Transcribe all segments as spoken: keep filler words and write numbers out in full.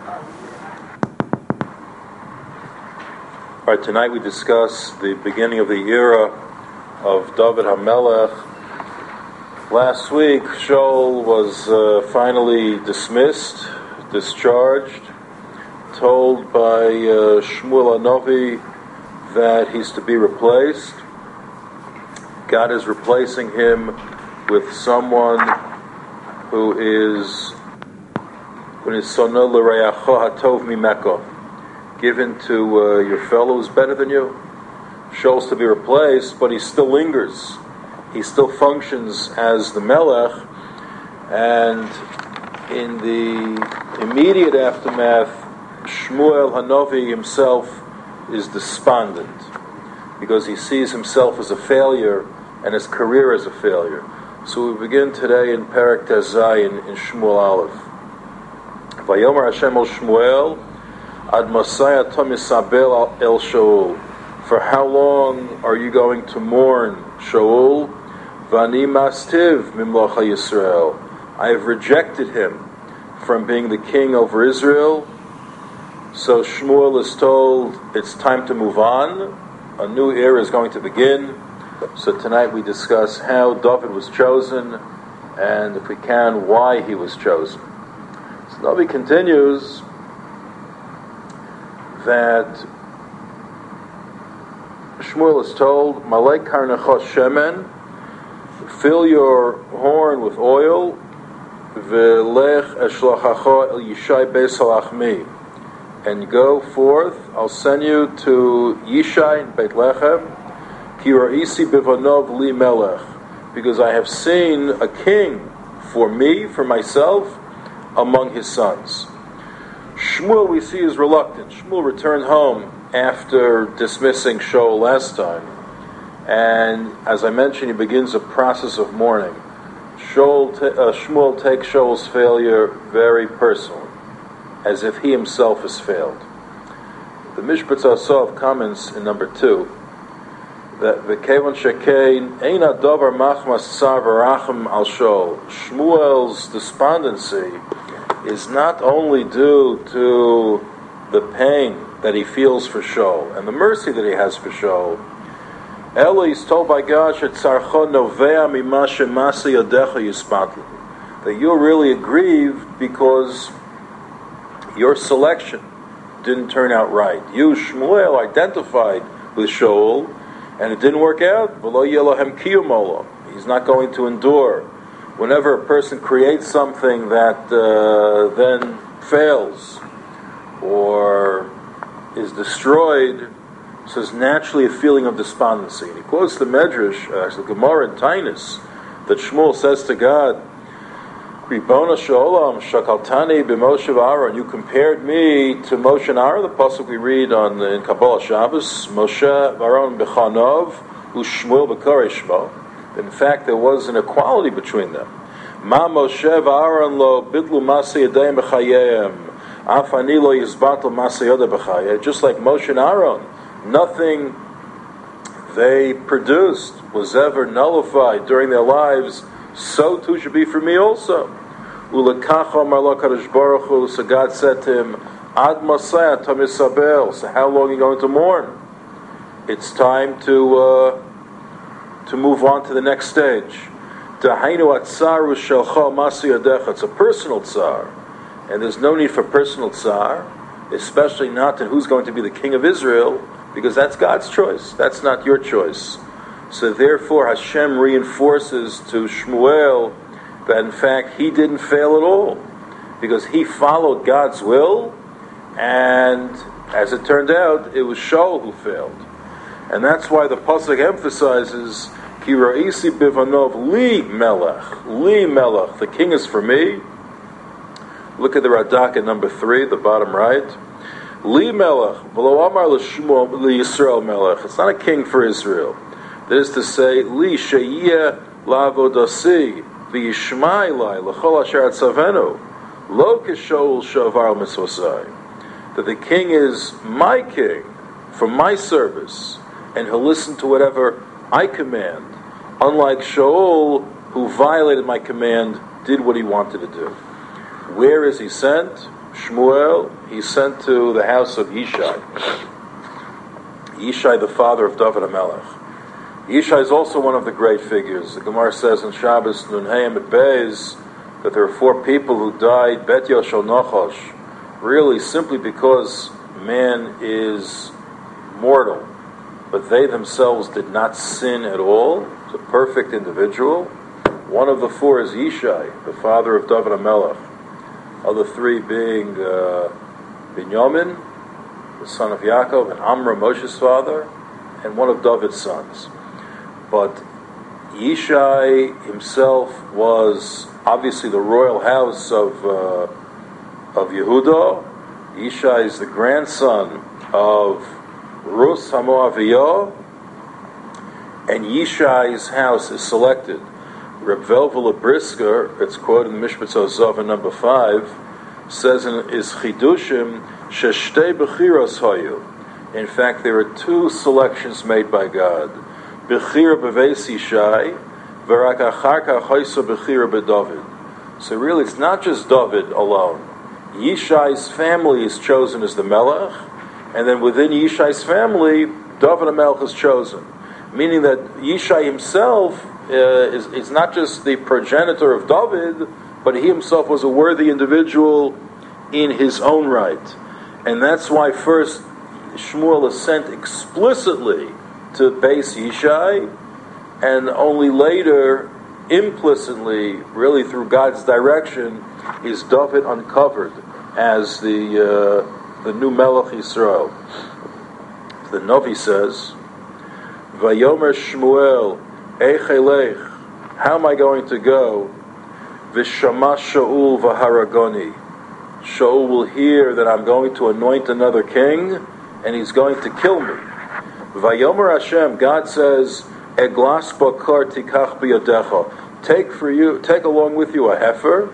All right, tonight we discuss the beginning of the era of David HaMelech. Last week, Shaul was uh, finally dismissed, discharged, told by uh, Shmuel HaNovi that he's to be replaced. God is replacing him with someone who is who is Sono l'Reyacho HaTov Mimeko, given to uh, your fellow who's better than you. Shaul's to be replaced, but he still lingers. He still functions as the Melech, and in the immediate aftermath, Shmuel HaNovi himself is despondent because he sees himself as a failure and his career as a failure. So we begin today in Perek Tezai in, in Shmuel Aleph. Vayomer Hashem el Shmuel Ad Masaya Tomisabel el Shaul. For how long are you going to mourn Shaul? Vani Mastiv Mimlocha Yisrael. I have rejected him from being the king over Israel. So Shmuel is told it's time to move on. A new era is going to begin. So tonight we discuss how David was chosen, and if we can, why he was chosen. So David continues that Shmuel is told, Malek Karnachos Shemen, fill your horn with oil, V'lech eshlachacha el Yishai beis halachmi, and go forth, I'll send you to Yishai in Beit Lechem, Ki ra'isi bivonov li melech, because I have seen a king for me, for myself, among his sons. Shmuel, we see, is reluctant. Shmuel returned home after dismissing Shaul last time, and as I mentioned, he begins a process of mourning. Shaul t- uh, Shmuel takes Shaul's failure very personally, as if he himself has failed. The Mishpat Asov comments in number two that V'kevan shekein ein adavar machmas tsar v'rachem al Shaul. Shmuel's despondency is not only due to the pain that he feels for Shaul and the mercy that he has for Shaul. Ela is told by God shetzarcho novea mima shemasi yodecha yispatlu, that you're really aggrieved because your selection didn't turn out right. You, Shmuel, identified with Shaul, and it didn't work out. V'lo yelohem kiyumolo. He's not going to endure. Whenever a person creates something that uh, then fails or is destroyed, so there's naturally a feeling of despondency. And he quotes the Medrash, uh, the Gemara in Tainus, that Shmuel says to God, Ribona Shalom, Shakaltani b'Moshe v'Aaron. You compared me to Moshe and Aaron. The pasuk we read on in Kabbalah Shabbos, Moshe v'Aaron b'Chanov, who Shmuel b'Korei Shmo. In fact, there was an equality between them. Ma Moshe v'Aaron lo bidlu masi yadayim b'chayim, af ani lo yizbatel masi yoda b'chayim. Just like Moshe and Aaron, nothing they produced was ever nullified during their lives. So too should be for me also. Ulekacha marlo kadosh baruch hu. So God said to him, Ad masaya tamisabel. So how long are you going to mourn? It's time to uh, to move on to the next stage. Dahainu atzaru shelcha masi yadecha. It's a personal tsar, and there's no need for personal tsar, especially not to who's going to be the king of Israel, because that's God's choice. That's not your choice. So therefore Hashem reinforces to Shmuel that in fact he didn't fail at all, because he followed God's will, and as it turned out, it was Shaul who failed. And that's why the pasuk emphasizes Ki ra'isi bivanov li melech, li melech, the king is for me. Look at the Radak at number three, the bottom right. Li melech, v'lo amar l'Shmuel l'Yisrael melech. It's not a king for Israel. That is to say, Li sheyeh la'avodasi v'yishma ilai l'chol asher atzavenu lo k'shaul shavar mitzvosai. That the king is my king for my service, and he'll listen to whatever I command, unlike Shaul, who violated my command, did what he wanted to do. Where is he sent? Shmuel, he sent to the house of Yishai. Yishai, the father of David HaMelech. Yishai is also one of the great figures. The Gemara says in Shabbos Nun Hayim at Beis that there are four people who died, Bet Yoshel Nochosh, really simply because man is mortal, but they themselves did not sin at all. It's a perfect individual. One of the four is Yishai, the father of David HaMelech. Other three being uh, Binyamin, the son of Yaakov, and Amram, Moshe's father, and one of David's sons. But Yishai himself was obviously the royal house of uh, of Yehuda. Yishai is the grandson of Rus HaMoaviyah, and Yishai's house is selected. Reb Velvel of Brisker, it's quoted in the Mishpat Zova number five, says in is Chidushim Sheshtei Bechiros Hayu. In fact, there are two selections made by God. Bechira Beveis Yishai, V'rak Achar Kach Hoysa Bechira Bedavid. So really, it's not just David alone. Yishai's family is chosen as the Melech, and then within Yishai's family, David HaMelech is chosen. Meaning that Yishai himself uh, is, is not just the progenitor of David, but he himself was a worthy individual in his own right. And that's why first Shmuel is sent explicitly to Beis Yishai, and only later, implicitly, really through God's direction, is David uncovered as the uh, the new Melech Yisrael. The Navi says, Vayomer Shmuel, Eich Elech, how am I going to go? V'shama Shaul v'haragoni. Shaul will hear that I'm going to anoint another king, and he's going to kill me. Vayomer Hashem, God says, Eglas bakar tikach biyadecha. Take for you, take along with you a heifer.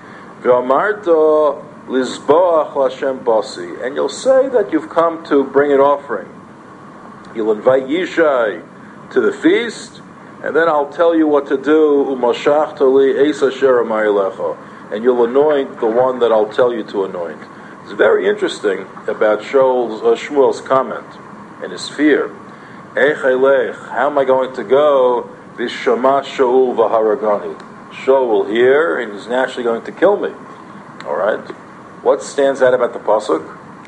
V'amarta lizboach l'Hashem basi, and you'll say that you've come to bring an offering. You'll invite Yishai to the feast, and then I'll tell you what to do. Umashach toli eis asher amar lecha, and you'll anoint the one that I'll tell you to anoint. It's very interesting about Shaul's, uh, Shmuel's comment and his fear. Eich elech, how am I going to go? V'shama Shaul v'haragani. Shaul will hear, and he's naturally going to kill me. All right. What stands out about the pasuk?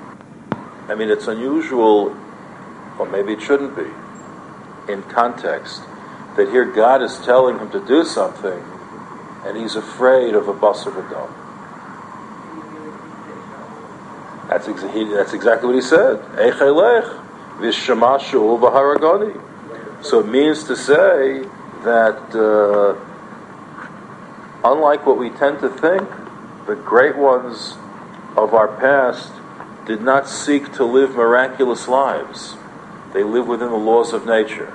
I mean, it's unusual, or maybe it shouldn't be, in context, that here God is telling him to do something, and he's afraid of a basar v'dam. That's, ex- he, that's exactly what he said. Eich elech v'shama Shaul v'haragani. So it means to say that, uh, unlike what we tend to think, the great ones of our past did not seek to live miraculous lives. They live within the laws of nature.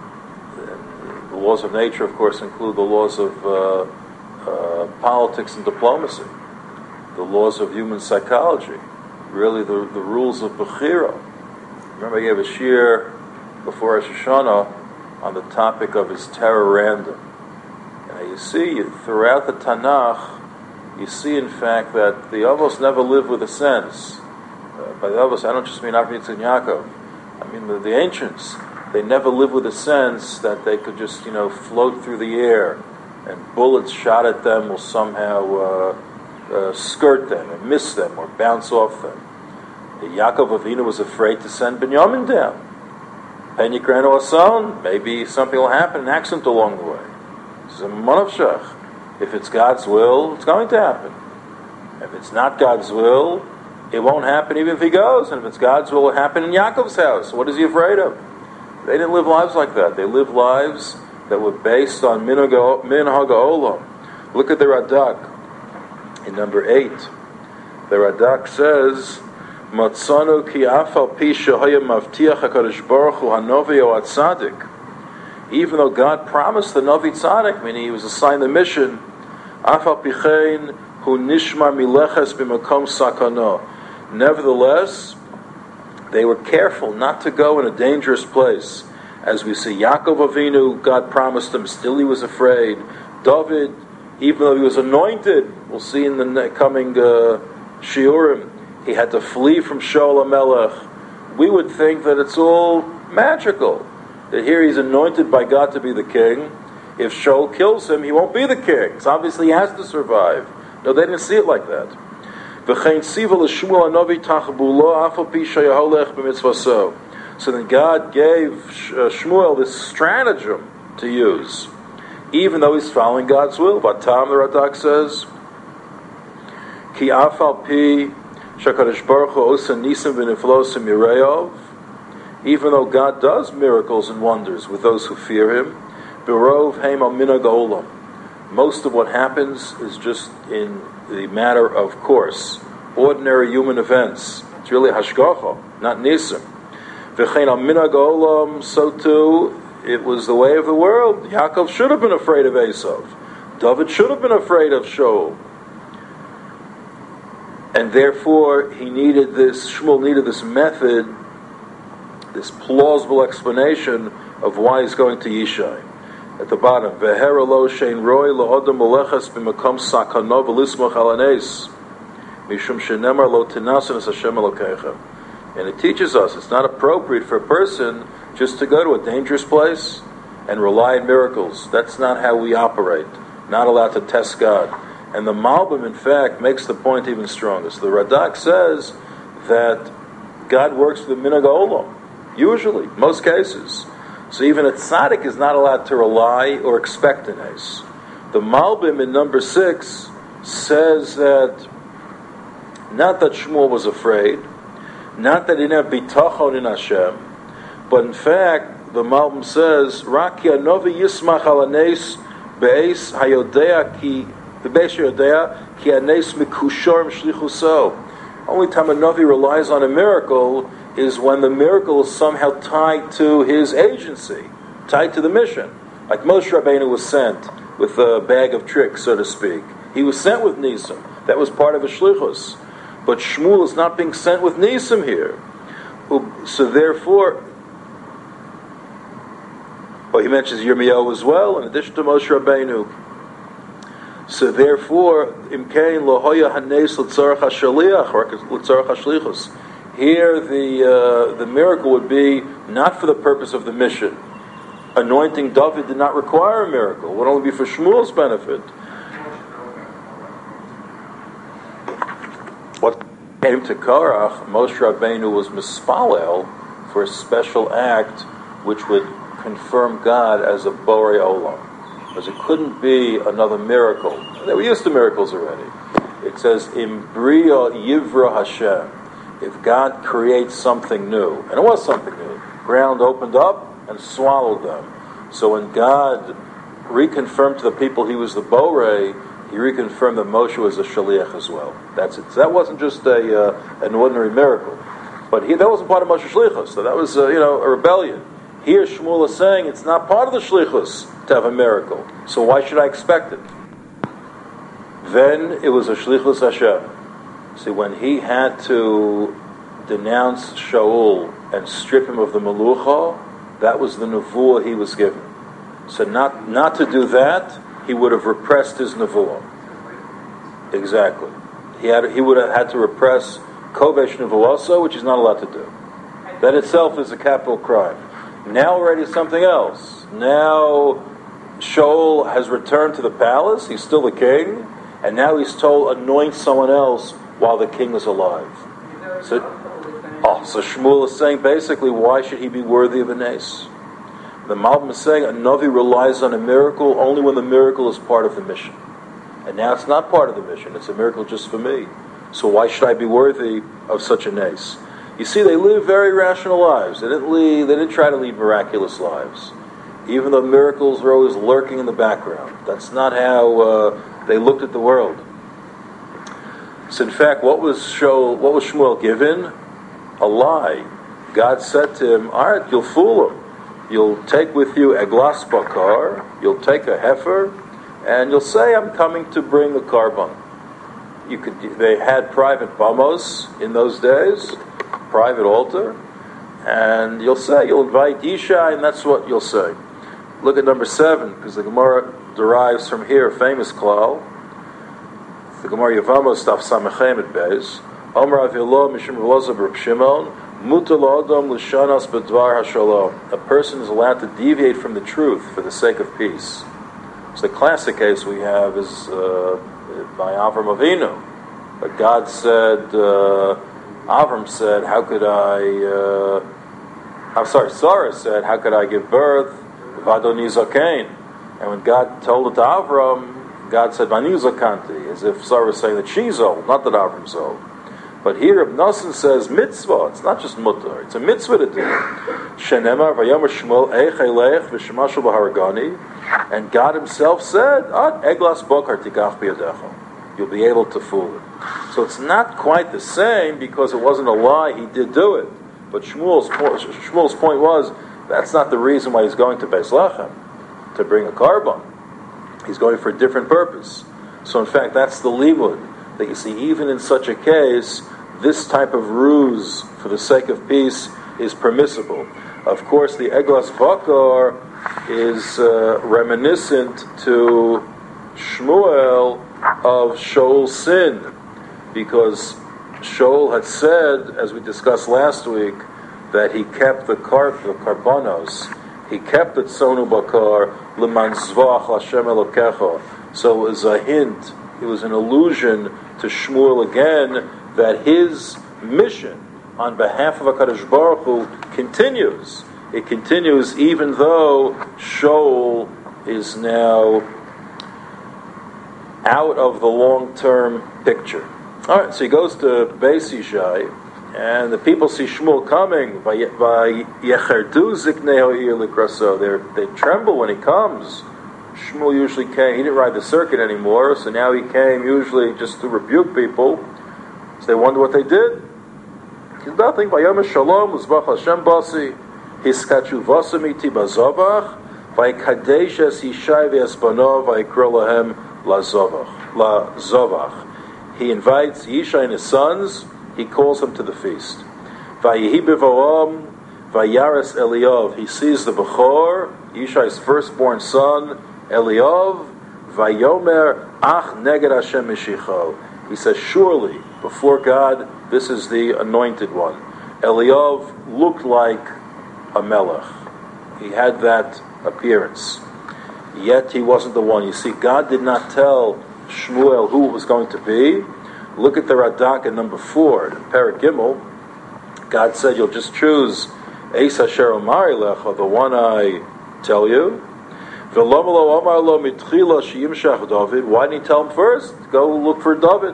The laws of nature, of course, include the laws of uh, uh, politics and diplomacy, the laws of human psychology, really the, the rules of Bechira. Remember, I gave a shir before Rosh Hashanah on the topic of his terror random. And you see, throughout the Tanakh, you see, in fact, that the Avos never lived with a sense. Uh, by the Avos, I don't just mean Avraham and Yaakov. I mean the, the ancients. They never lived with a sense that they could just, you know, float through the air, and bullets shot at them will somehow uh, uh, skirt them, or miss them, or bounce off them. Yaakov Avinu was afraid to send Binyamin down. Penyikrano Asan, maybe something will happen, an accident along the way. It's a manavshach. If it's God's will, it's going to happen. If it's not God's will, it won't happen even if he goes. And if it's God's will, it will happen in Yaakov's house. What is he afraid of? They didn't live lives like that. They lived lives that were based on minhag ha'olam. Look at the Radak in number eight. The Radak says, Matzanu ki afal pi shehaya mavtiach HaKadosh Baruch Hu hanovi o atzadik. Even though God promised the Navi Tzaddik, meaning he was assigned the mission, afal pichein hu nishmar mileches b'makom sakano. Nevertheless, they were careful not to go in a dangerous place. As we see, Yaakov Avinu, God promised him, still he was afraid. David, even though he was anointed, we'll see in the coming uh, Shiurim, he had to flee from Shaul HaMelech. We would think that it's all magical. That here he's anointed by God to be the king. If Shaul kills him, he won't be the king. So obviously he has to survive. No, they didn't see it like that. So then God gave Shmuel this stratagem to use, even though he's following God's will. Vatam, the Radak says, Ki afal pi shakadosh baruch hu osa nisim v'niflosim yireov. Even though God does miracles and wonders with those who fear Him, berov heim al minhag ha'olam. Most of what happens is just in the matter of course, ordinary human events. It's really hashgacha, not nisim. V'chein al minhag ha'olam, so too, it was the way of the world. Yaakov should have been afraid of Esav. David should have been afraid of Shaul. And therefore, he needed this, Shmuel needed this method, this plausible explanation of why he's going to Yishai. At the bottom, V'hera lo shein roi la'odam melechas b'makom sakano v'lismach al hanes mishum shenemar lo tinasan es Hashem Elokecha. And it teaches us it's not appropriate for a person just to go to a dangerous place and rely on miracles. That's not how we operate. Not allowed to test God. And the Malbim, in fact, makes the point even stronger. So the Radak says that God works with the minhag ha'olam. Usually, most cases. So even a tzaddik is not allowed to rely or expect an ace. The Malbim in number six says that not that Shmuel was afraid, not that he didn't have bitachon in Hashem, but in fact, the Malbim says, Rak ki anovi yismach al hanes be'es hayodea ki be'es hayodea ki hanes mikushor m'shlichuso. Only time a Navi relies on a miracle is when the miracle is somehow tied to his agency, tied to the mission. Like Moshe Rabbeinu was sent with a bag of tricks, so to speak. He was sent with Nisim. That was part of his shlichus. But Shmuel is not being sent with Nisim here. So therefore, well, he mentions Yirmiyahu as well, in addition to Moshe Rabbeinu. So therefore, imkein lohoya hanes l'tzarach hashaliach or l'tzarach hashlichus. Here, the uh, the miracle would be not for the purpose of the mission. Anointing David did not require a miracle; it would only be for Shmuel's benefit. What came to Korach, Moshe Rabbeinu was mispalel for a special act which would confirm God as a borei olam. Because it couldn't be another miracle. They were used to miracles already. It says, "Im bria yivra Hashem." If God creates something new, and it was something new, ground opened up and swallowed them. So when God reconfirmed to the people He was the borei, He reconfirmed that Moshe was a shaliach as well. That's it. So that wasn't just a uh, an ordinary miracle, but he, that wasn't part of Moshe's shlichus. So that was uh, you know a rebellion. Here Shmuel is saying it's not part of the shlichus to have a miracle. So why should I expect it? Then it was a shlichus Hashem. See, when he had to denounce Shaul and strip him of the melucha, that was the nevuah he was given. So not not to do that, he would have repressed his nevuah. Exactly. He had he would have had to repress kovesh nevuah, which he's not allowed to do. That itself is a capital crime. Now already something else. Now Shaul has returned to the palace. He's still the king, and now he's told anoint someone else while the king is alive. So, oh, so Shmuel is saying basically, why should he be worthy of a nace? The Malbim is saying a Navi relies on a miracle only when the miracle is part of the mission. And now it's not part of the mission, it's a miracle just for me. So why should I be worthy of such a nace? You see, they live very rational lives. They didn't lead, they didn't try to lead miraculous lives. Even though miracles were always lurking in the background. That's not how uh, they looked at the world. So in fact, what was Shaul, what was Shmuel given? A lie. God said to him, all right, you'll fool him. You'll take with you a glass bakar, you'll take a heifer, and you'll say, I'm coming to bring a carbon. You could. They had private bamos in those days, private altar, and you'll say, you'll invite Yishai, and that's what you'll say. Look at number seven, because the Gemara derives from here a famous klal. The Gemara Yevamos Daf Samechem at Beis. Omer Avilah Mishum Veloza B'Reb Shimon Mutal Adam L'Shanas B'Dvar HaShalom. A person is allowed to deviate from the truth for the sake of peace. So the classic case we have is uh, by Avram Avinu. But God said, uh, Avram said, how could I, uh, I'm sorry, Sarah said, how could I give birth if Adoni Zakein? And when God told it to Avram, God said, Vani Zakanti, as if Sarah was saying that she's old, not that Avram's old. But here, Ibn Nosson says mitzvah. It's not just mutar. It's a mitzvah to do. Shenemar vayomer Shmuel eich elech v'shemashu b'haragani, and God Himself said, "Ad eglas bokar tikach biyadecha." You'll be able to fool it. So it's not quite the same because it wasn't a lie. He did do it. But Shmuel's point, Shmuel's point was that's not the reason why he's going to Beis Lechem to bring a carbon. He's going for a different purpose. So in fact, that's the limud. That you see, even in such a case, this type of ruse for the sake of peace is permissible. Of course, the Eglas Bakar is uh, reminiscent to Shmuel of Shaul's sin, because Shaul had said, as we discussed last week, that he kept the car, the karbanos, he kept the Tzonu Bakar, L'man Zvach Lashem Elokecha. So it was a hint, it was an allusion to Shmuel again, that his mission on behalf of HaKadosh Baruch Hu continues. It continues even though Shaul is now out of the long-term picture. All right, so he goes to Beis Yishai, and the people see Shmuel coming. They tremble when he comes. Shmuel usually came, he didn't ride the circuit anymore, so now he came usually just to rebuke people. So they wonder what they did. He's nothing. Vayom Shalom, Uzbach Hashem Basi, Hiskachu Vasamiti Bazavach, Vaykadesh Es Yishai V'Esbanov, Vaykro Lahem Lazavach. He invites Yishai and his sons, he calls them to the feast. Vayihi B'Voam, Vayaris Eliyav, he sees the Bechor, Yishai's firstborn son, Eliyav, Vayomer Ach Neged Hashem Mishicho. He says, surely, before God, this is the anointed one. Eliyav looked like a melech. He had that appearance. Yet he wasn't the one. You see, God did not tell Shmuel who it was going to be. Look at the Radak in number four, in Perek Gimel. God said, you'll just choose Eis Asher Omar Lecha, the one I tell you. Why didn't he tell him first? Go look for David.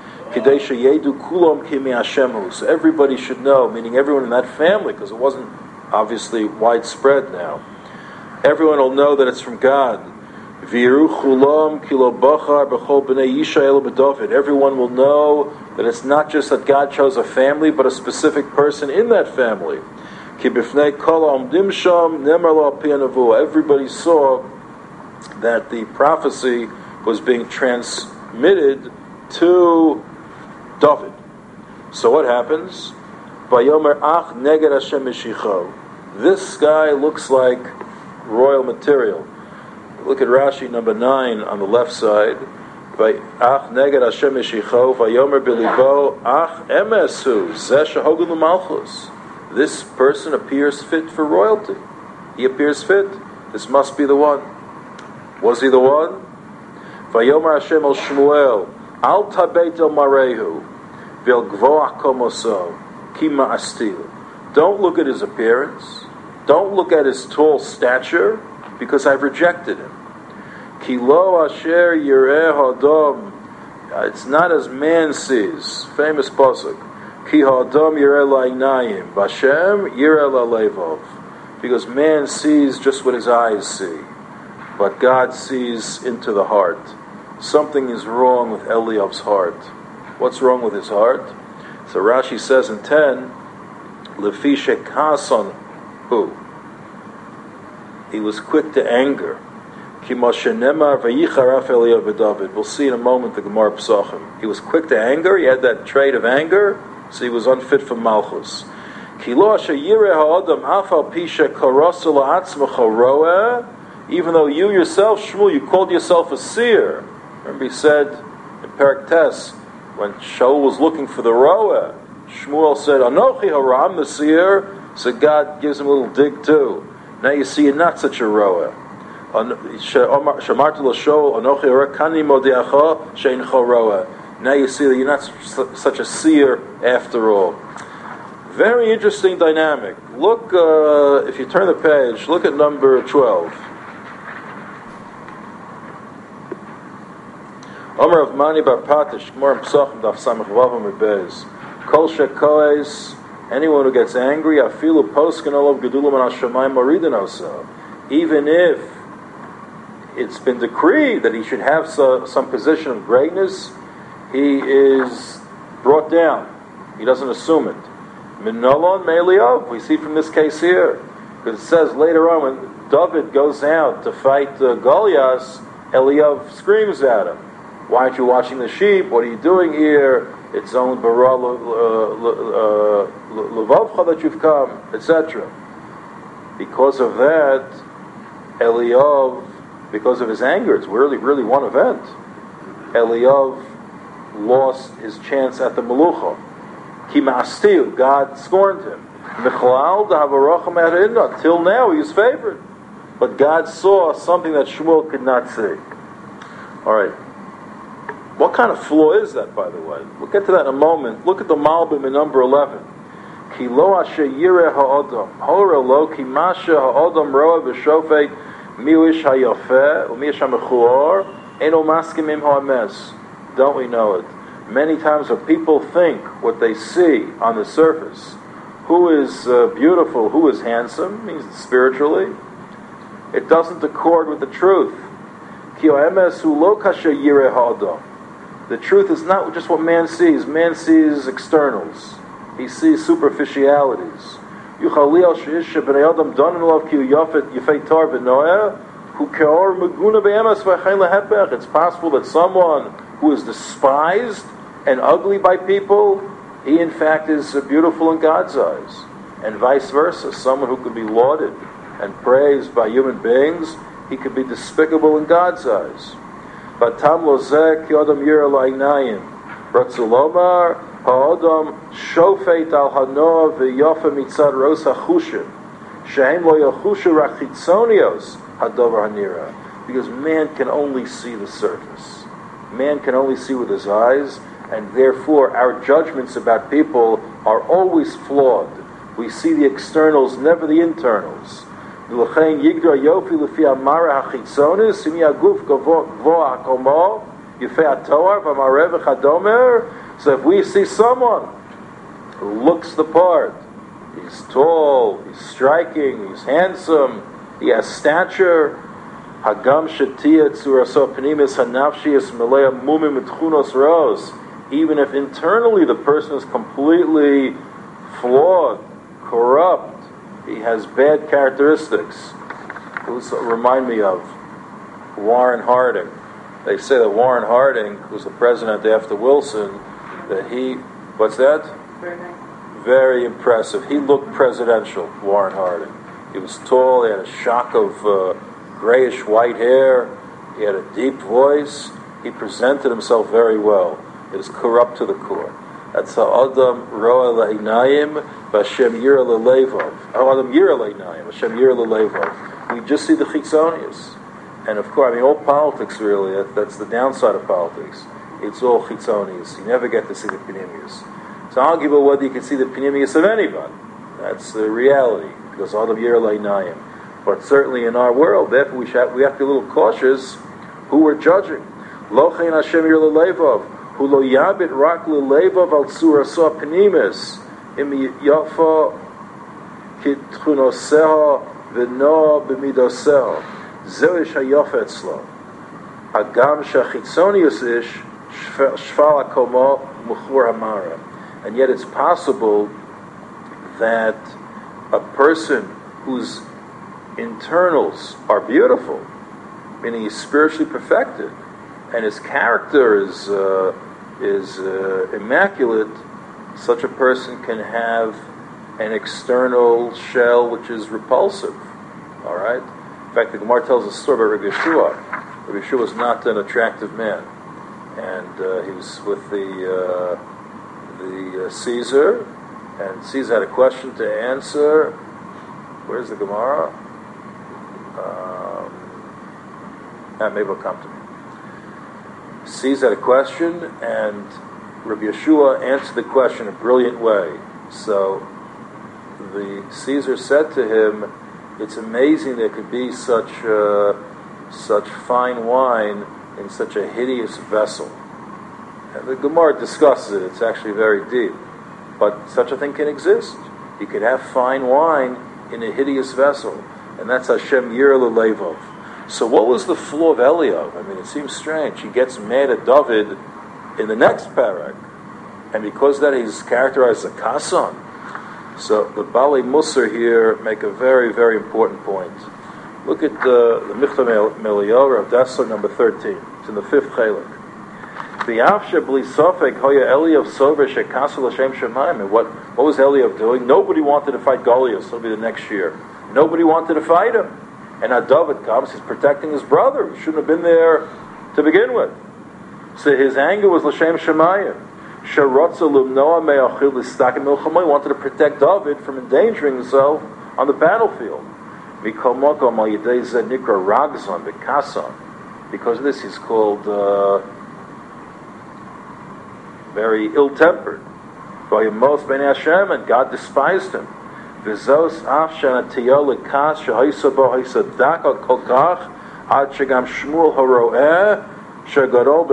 So everybody should know, meaning everyone in that family, because it wasn't obviously widespread now. Everyone will know that it's from God. Everyone will know that it's not just that God chose a family, but a specific person in that family. Everybody saw that the prophecy was being transmitted to David. So what happens? This guy looks like royal material. Look at Rashi number nine on the left side. Ach neged Hashem mishicho vayomer belibo ach emesu zeh shehogun l'malchus. This person appears fit for royalty. He appears fit. This must be the one. Was he the one? Vayomer Hashem el Shmuel al tabeit el marehu vel gvoach komoso kima astil. Don't look at his appearance. Don't look at his tall stature, because I've rejected him. Ki lo asher yireh hadam. It's not as man sees. Famous pasuk. Ki hadam yireh la'inayim, Vashem yireh la'levov. Because man sees just what his eyes see, but God sees into the heart. Something is wrong with Eliav's heart. What's wrong with his heart? So Rashi says in ten, Lefi shekason hu. He was quick to anger. We'll see in a moment the Gemara Pesachim. He was quick to anger. He had that trait of anger, so he was unfit for Malchus. Even though you yourself, Shmuel, you called yourself a seer. Remember he said, In Perek Tes, when Shaul was looking for the Roa, Shmuel said, Anochi hara, I'm the seer. So God gives him a little dig too. Now you see, you're not such a Roa. Shamartu l'Shaul, Anochi hara, kani modiacha, she'incho Roa. Now you see that you're not such a seer after all. Very interesting dynamic. Look, uh, if you turn the page, look at number twelve. Omer of Mani bar Patish, Gemara Pesachim daf Samach Vavam Rebez. Kol shekoes, anyone who gets angry, afilu poskin olav gedulam an hashamayim maridin osa. Even if it's been decreed that he should have so, some position of greatness, he is brought down. He doesn't assume it. Minolon me'eliyav, we see from this case here, because it says later on when David goes out to fight uh, Goliath, Eliyav screams at him, why aren't you watching the sheep? What are you doing here? It's only bara levavcha that you've come, et cetera. Because of that, Eliyav, because of his anger, it's really, really one event. Eliyav lost his chance at the Melucha. Ki ma'astiu, God scorned him. Michlal da'havaracham ha'rinna, till now he is favored. But God saw something that Shmuel could not see. All right. What kind of flaw is that, by the way? We'll get to that in a moment. Look at the Malbim in number eleven. Ki lo asher yireh ha'odam, hora lo ki masha ha'odam roa v'shofet miwish ha'yafeh u'mish ha'mechuor eno maskim im ha'ames. Don't we know it? Many times when people think what they see on the surface, who is uh, beautiful, who is handsome, means spiritually, it doesn't accord with the truth. Ki ha'emes hu lo kasher yireh ha'odam. The truth is not just what man sees. Man sees externals. He sees superficialities. It's possible that someone who is despised and ugly by people, he in fact is beautiful in God's eyes. And vice versa. Someone who could be lauded and praised by human beings, he could be despicable in God's eyes. Batam lozek yodam yir alaynayim. Ratzulomar ha'odam shofet al hanoah v'yofa mitzad ros ha'chushim. Shehem lo yachushu rachitzonios hadover hanira. Because man can only see the surface. Man can only see with his eyes, and therefore our judgments about people are always flawed. We see the externals, never the internals. So if we see someone who looks the part, he's tall, he's striking, he's handsome, he has stature, even if internally the person is completely flawed, corrupt, he has bad characteristics. It remind me of Warren Harding. They say that Warren Harding, who's the president after Wilson, that he, what's that? Very nice. Very impressive. He looked presidential, Warren Harding. He was tall, he had a shock of uh, grayish white hair, he had a deep voice, he presented himself very well. He was corrupt to the core. That's how Adam roa le'inayim v'Hashem yira le'levov. How Adam yira le'inayim v'Hashem yira le'levov. We just see the chitzonius. And of course, I mean, all politics really, that, that's the downside of politics. It's all chitzonius. You never get to see the pneumius. It's arguable whether you can see the pneumius of anybody. That's the reality, because Adam yira le'inayim. But certainly in our world, therefore we, should, we have to be a little cautious who we're judging. Lo chein Hashem yira le'levov. Hu lo yabit rak le'levov al tzuraso pnimis im yafa kitchunoseha v'no b'midoseha zeu ish hayafa etzlo hagam shachitzonius ish shfal hakomo muchur hamara. And yet it's possible that a person whose internals are beautiful, meaning he's spiritually perfected, and his character is uh, is uh, immaculate, such a person can have an external shell which is repulsive. All right. In fact, the Gemara tells a story about Rabbi Yeshua. Rabbi Yeshua was not an attractive man, and uh, he was with the uh, the uh, Caesar, and Caesar had a question to answer. Where's the Gemara? Um, ah, maybe it'll come to me. Caesar had a question, and Rabbi Yeshua answered the question in a brilliant way. So the Caesar said to him, "It's amazing there could be such uh, such fine wine in such a hideous vessel." And the Gemara discusses it. It's actually very deep, but such a thing can exist. You could have fine wine in a hideous vessel, and that's Hashem Yir L'Levov. So, what was the flaw of Eliyav? I mean, it seems strange. He gets mad at David in the next parak, and because of that he's characterized as a kasan. So the Bali Musar here make a very, very important point. Look at the, the Michtav Melior of Dessler number thirteen. It's in the fifth chelik. V'yavshe bli sofek hoya Eliyav sover shekasu l'shem shemayim. And what, what was Eliyav doing? Nobody wanted to fight Goliath. It'll be the next year. Nobody wanted to fight him. And now David comes, he's protecting his brother. He shouldn't have been there to begin with. So his anger was l'shem shemayim. He wanted to protect David from endangering himself on the battlefield. Because of this, he's called uh, very ill-tempered. And God despised him. And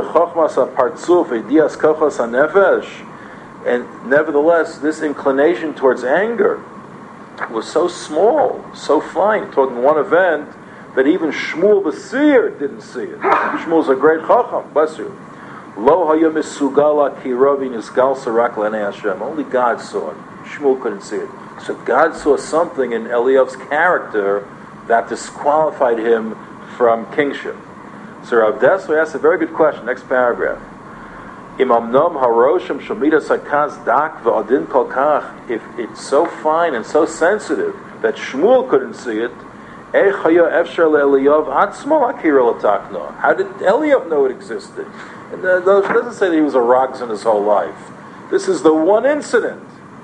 nevertheless, this inclination towards anger was so small, so fine, talking one event, that even Shmuel the seer didn't see it. Shmuel's a great chacham, bless you. Lo haya misugala ki ravi nisgal sarak l'nei Hashem. Only God saw it. Shmuel couldn't see it. So God saw something in Eliav's character that disqualified him from kingship. So Rav Dessler asked a very good question. Next paragraph. If it's so fine and so sensitive that Shmuel couldn't see it, how did Eliyav know it existed? And it doesn't say that he was a Ragzan his whole life. This is the one incident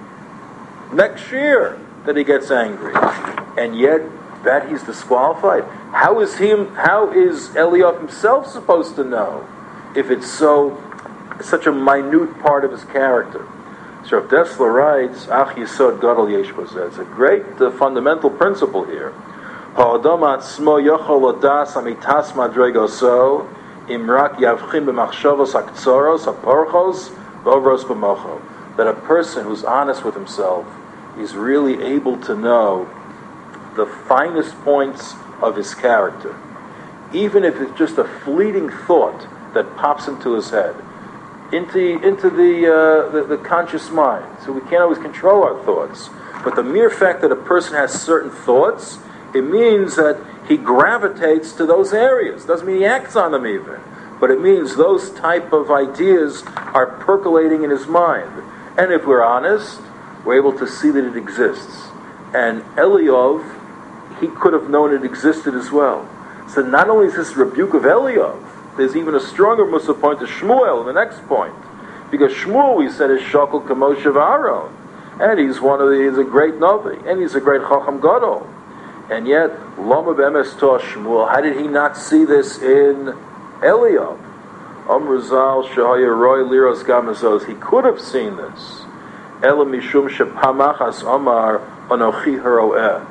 next year that he gets angry, and yet that he's disqualified. How is he? How is Eliyav himself supposed to know if it's so such a minute part of his character? So Rav Dessler writes, "Ach Yisod Gadol Yesh Bozeh." It's a great uh, fundamental principle here. Ha'adam atzmo yochol odas amitas madregoso imrak yavchim b'machshavos haktzoros haporchos v'ovros b'mocho. That a person who's honest with himself is really able to know the finest points of his character, even if it's just a fleeting thought that pops into his head, into into the, uh, the the conscious mind. So we can't always control our thoughts, but the mere fact that a person has certain thoughts, it means that he gravitates to those areas. Doesn't mean he acts on them even, but it means those type of ideas are percolating in his mind. And if we're honest, we're able to see that it exists. And Eliyav, he could have known it existed as well. So not only is this rebuke of Eliyav, there's even a stronger Musa point to Shmuel in the next point. Because Shmuel, we said, is Shakal Kamoshe V'Aaron. And he's one of the, he's a great Navi. And he's a great Chacham Gadol. And yet, Lama B'emes Toh Shmuel, how did he not see this in Eliyav? Amruzal Shahaya Roy Liros Gamazos. He could have seen this. Ela Mishum Shepamachas Amar Anochi Haroeh.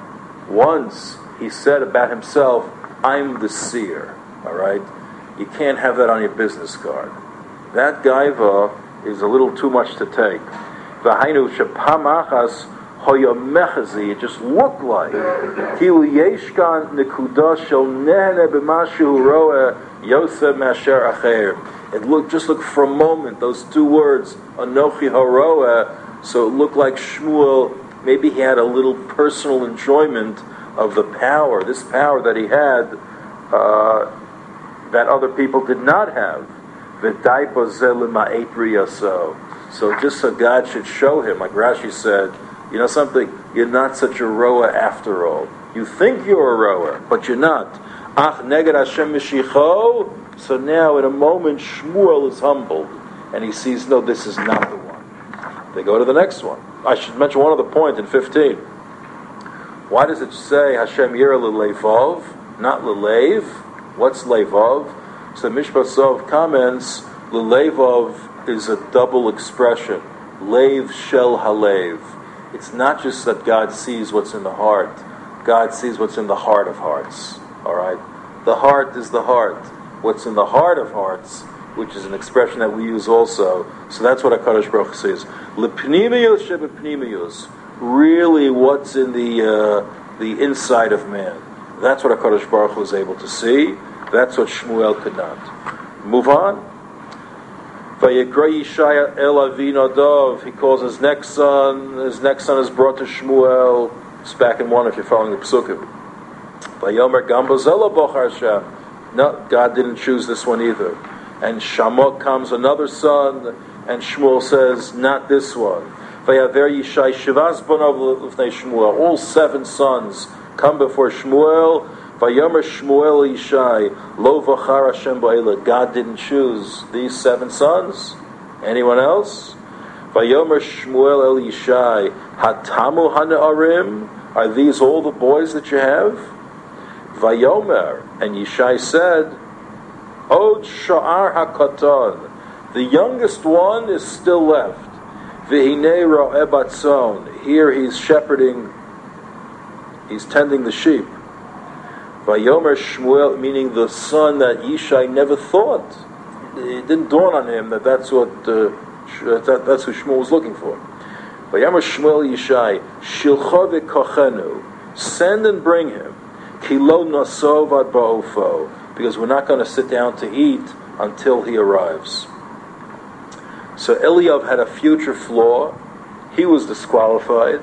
Once he said about himself, "I'm the seer." All right, you can't have that on your business card. That gaiva is a little too much to take. V'hainu shepamachas hoyamechazi. It just looked like kilu yeshkan nekuda shel nehne b'mashu roeh yosef masher acher. It looked just looked for a moment. Those two words, anochi haroeh. So it looked like Shmuel. Maybe he had a little personal enjoyment of the power, this power that he had, uh, that other people did not have. So just so God should show him, like Rashi said, you know something, you're not such a roa after all. You think you're a roa, but you're not. Ach neged Hashem mishicho So now, in a moment, Shmuel is humbled, and he sees, no, this is not the one. They go to the next one. I should mention one other point in fifteen. Why does it say Hashem Yira L'Leivov, not L'Leiv? What's Leivov? So Mishpat Sov comments, L'Leivov is a double expression. Leiv Shel Halev. It's not just that God sees what's in the heart. God sees what's in the heart of hearts. All right? The heart is the heart. What's in the heart of hearts, which is an expression that we use also. So that's what HaKadosh Baruch Hu says. L'pnimiyus shebepnimiyus. Really, what's in the uh, the inside of man. That's what HaKadosh Baruch Hu was able to see. That's what Shmuel could not. Move on. Vayikra Yishai el Avinadav. He calls his next son. His next son is brought to Shmuel. It's back in one if you're following the Pesukim. Vayomer Gambazela Bochar Hashem. No, God didn't choose this one either. And Shamot comes another son, and Shmuel says, not this one. Vayaver Yishai Shivas Bonav L'fnei Shmuel. All seven sons come before Shmuel. Vayomer Shmuel Yishai Lo Vachar Hashem Ba'ila. God didn't choose these seven sons. Anyone else? Vayomer Shmuel El Yishai Hatamu Hana'arim. Are these all the boys that you have? Vayomer, and Yishai said, Od Sha'ar HaKatan. The youngest one is still left. V'hinei Ro'eh Batzon. Here he's shepherding, he's tending the sheep. Vayomer Shmuel, meaning the son that Yishai never thought. It didn't dawn on him that that's what uh, that, that's who Shmuel was looking for. Vayomer Shmuel Yishai, Shilcho v'kochenu. Send and bring him. Kilo nasov ad ba'ofo. Because we're not going to sit down to eat until he arrives. So Eliav had a future flaw. He was disqualified.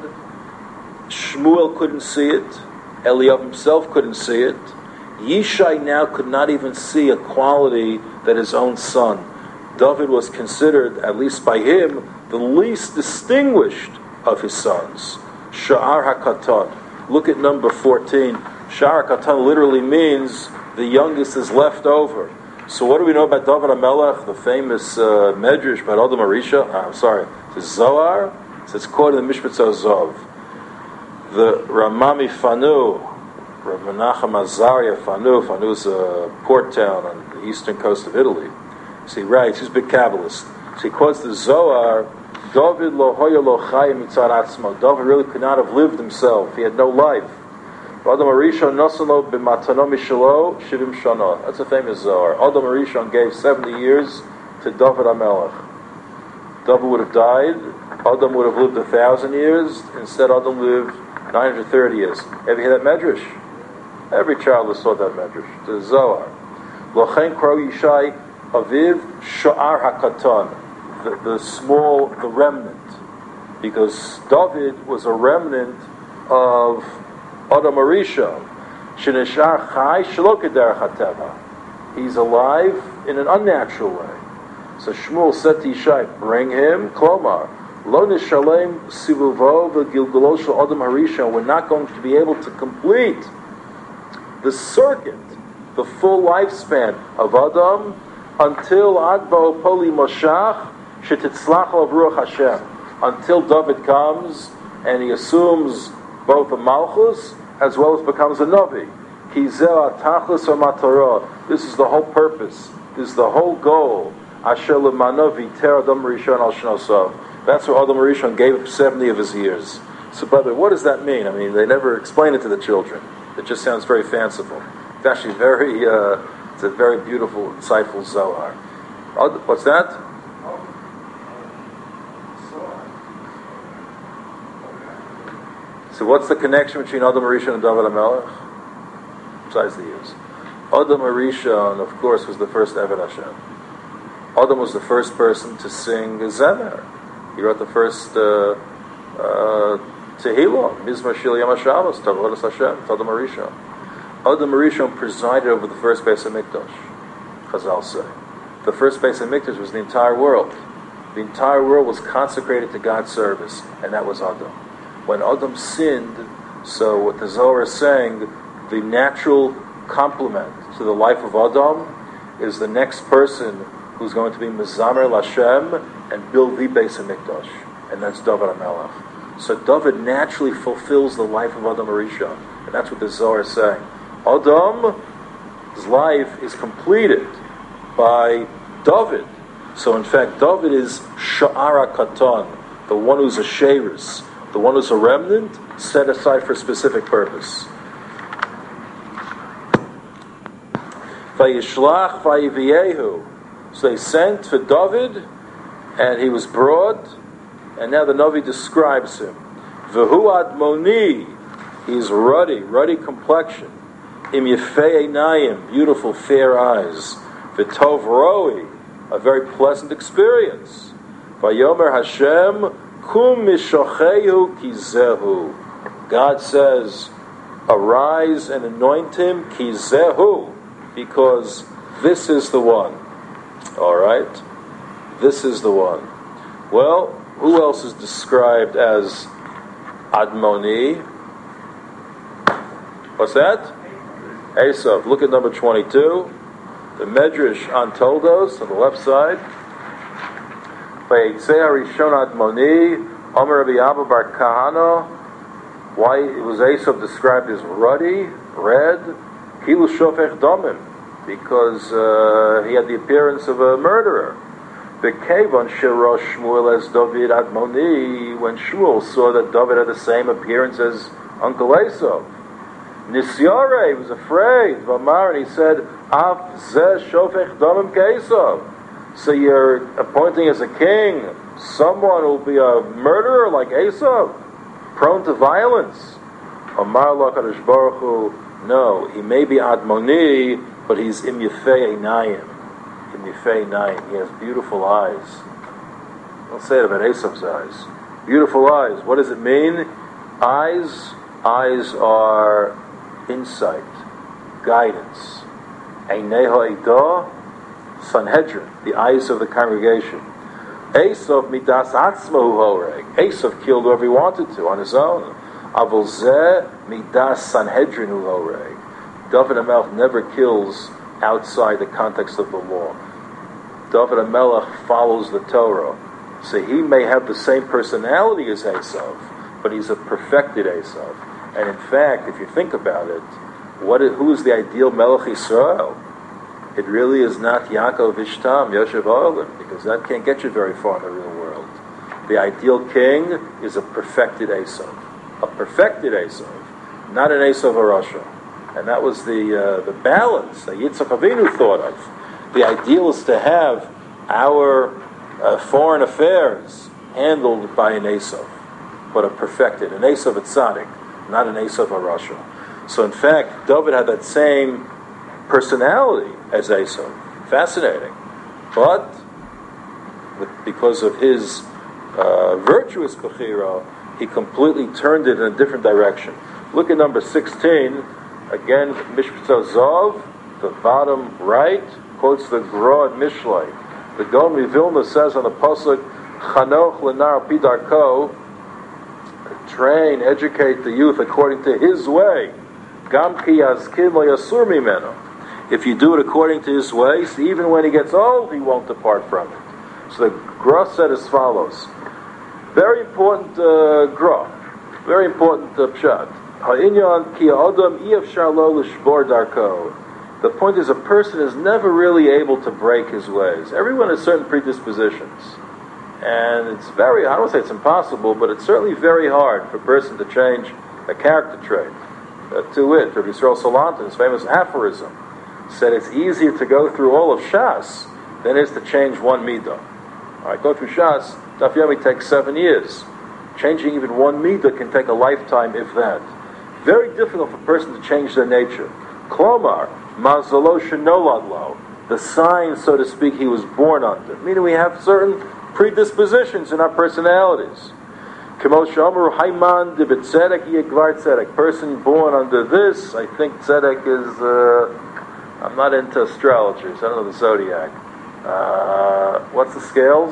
Shmuel couldn't see it. Eliav himself couldn't see it. Yishai now could not even see a quality that his own son. David was considered, at least by him, the least distinguished of his sons. Sha'ar HaKatan. Look at number fourteen. Sha'ar HaKatan literally means the youngest is left over. So what do we know about David HaMelech, the famous uh, Medrash about Adam Arisha? Uh, I'm sorry, it's Zohar. So it's quoted in the Mishpat Zov. The Ramami Fanu, Rav Menachem Azaria Fanu, Fanu is a port town on the eastern coast of Italy. So he writes, he's a big Kabbalist. So he quotes the Zohar, David lo hoya lo chayim mitzad atzmo. David really could not have lived himself. He had no life. Adam Arishon nosalo b'matano mishalo shivim shana. That's a famous Zohar. Adam Arishon gave seventy years to David HaMelech. David would have died. Adam would have lived a thousand years. Instead, Adam lived nine hundred thirty years. Ever hear that medrash? Every child has taught that medrash. The Zohar. Lochen kro Yishai aviv sha'ar hakatan. The, the small, the remnant. Because David was a remnant of Adam Arishon. Sheneshar chai shelo kederech hateva. He's alive in an unnatural way. So Shmuel said to Yishai, bring him, Klomar. Lo nishalem sivuvo v'gilgalo shel Adam Harishon. We're not going to be able to complete the circuit, the full lifespan of Adam until Adbo Poli Moshach shetitzlach al Ruach Hashem. Until David comes and he assumes both a Malchus as well as becomes a Navi. Ki zeh atachlis ha'matara. This is the whole purpose. This is the whole goal. Asher lemano v'iter Adam Rishon al shnosav. That's what Adam Rishon gave up seventy of his years. So, by the way, what does that mean? I mean, they never explain it to the children. It just sounds very fanciful. It's actually very, uh, it's a very beautiful, insightful Zohar. What's that? So what's the connection between Adam Arishon and David HaMelech? Besides the years. Adam Arishon, of course, was the first Eved Hashem. Adam was the first person to sing Zemer. He wrote the first uh, uh, Tehillah, Mizmar Shil Yom HaShabbos, Tavodas Hashem, Adam Arishon. Adam Arishon presided over the first Beis HaMikdash, Chazal say. The first Beis HaMikdash was the entire world. The entire world was consecrated to God's service, and that was Adam. When Adam sinned, so what the Zohar is saying, the natural complement to the life of Adam is the next person who's going to be Mezamer Lashem and build the Beis HaMikdash, and that's David HaMelech. So David naturally fulfills the life of Adam Arishon, and that's what the Zohar is saying. Adam's life is completed by David. So in fact, David is Sha'ara Katan, the one who's a Sheirus, the one who's a remnant, set aside for a specific purpose. Vayishlach Vayiviyehu. So they sent for David, and he was brought, and now the Navi describes him. V'hu Admoni, he's ruddy, ruddy complexion. Im Yefei Einayim, beautiful fair eyes. V'tov Roi, a very pleasant experience. Vayomer Hashem, kum mishochehu kizehu. God says, arise and anoint him, kizehu, because this is the one. All right? This is the one. Well, who else is described as Admoni? What's that? Esav. Look at number twenty-two. The Medrash on Toldos, on the left side. Vayitzei Harishon Admoni, Omer Rabbi Abba Bar Kahana. Why was Esav described as ruddy, red? Kilu Shofech Domim, because uh, he had the appearance of a murderer. V'kevon sherosh Shmuel as David Admoni, when Shmuel saw that David had the same appearance as Uncle Esav. Nisyare was afraid. V'amar, and he said, Av zeh shofech domim ke'Esav. So you're appointing as a king someone who will be a murderer like Esav, prone to violence. Amar lo Kadosh Baruch Hu, no, he may be Admoni, but he's im Yefei Einayim. Im Yefei Einayim. He has beautiful eyes. Don't say it about Esav's eyes. Beautiful eyes. What does it mean? Eyes, eyes are insight, guidance. Eineho Eidah, Sanhedrin, the eyes of the congregation. Esav midas atzmahu horeg. Esav killed whoever he wanted to on his own. Avol zeh midas Sanhedrin hu horeg. David HaMelech never kills outside the context of the law. David HaMelech follows the Torah. So he may have the same personality as Esav, but he's a perfected Esav. And in fact, if you think about it, what is, who is the ideal Melech Yisrael? It really is not Yaakov Ishtam, Yoshev Olim, because that can't get you very far in the real world. The ideal king is a perfected Esav. A perfected Esav, not an Esav Arasha. And that was the uh, the balance that Yitzchak Avinu thought of. The ideal is to have our uh, foreign affairs handled by an Esav, but a perfected, an Esav Tzaddik, not an Esav Arasha. So in fact, David had that same personality as Esav. Fascinating. But with, because of his uh, virtuous Bechira, he completely turned it in a different direction. Look at number sixteen. Again, Mishpah Zav, the bottom right, quotes the Gra and Mishlei. The Gaon Vilna says on the pasuk, Chanoch lenar pidarko, train, educate the youth according to his way. Gam ki yazkin lo yasur mimeno. If you do it according to his way, so even when he gets old, he won't depart from it. So the Gra said as follows. Very important uh, Gra, very important uh, pshat. The point is, a person is never really able to break his ways. Everyone has certain predispositions. And it's very, I don't say it's impossible, but it's certainly very hard for a person to change a character trait. Uh, to it, Rabbi Yisrael Salantin's famous aphorism said it's easier to go through all of Shas than it is to change one midah. All right, go through Shas, Daf Yomi takes seven years. Changing even one midah can take a lifetime, if that. Very difficult for a person to change their nature. Klomar, mazalo shenolad lo, the sign, so to speak, he was born under. Meaning we have certain predispositions in our personalities. Kemo shomer hayman de b'tzedek yegvar tzedek. Person born under this, I think tzedek is. Uh, I'm not into astrology, so I don't know the zodiac. Uh, what's the scales?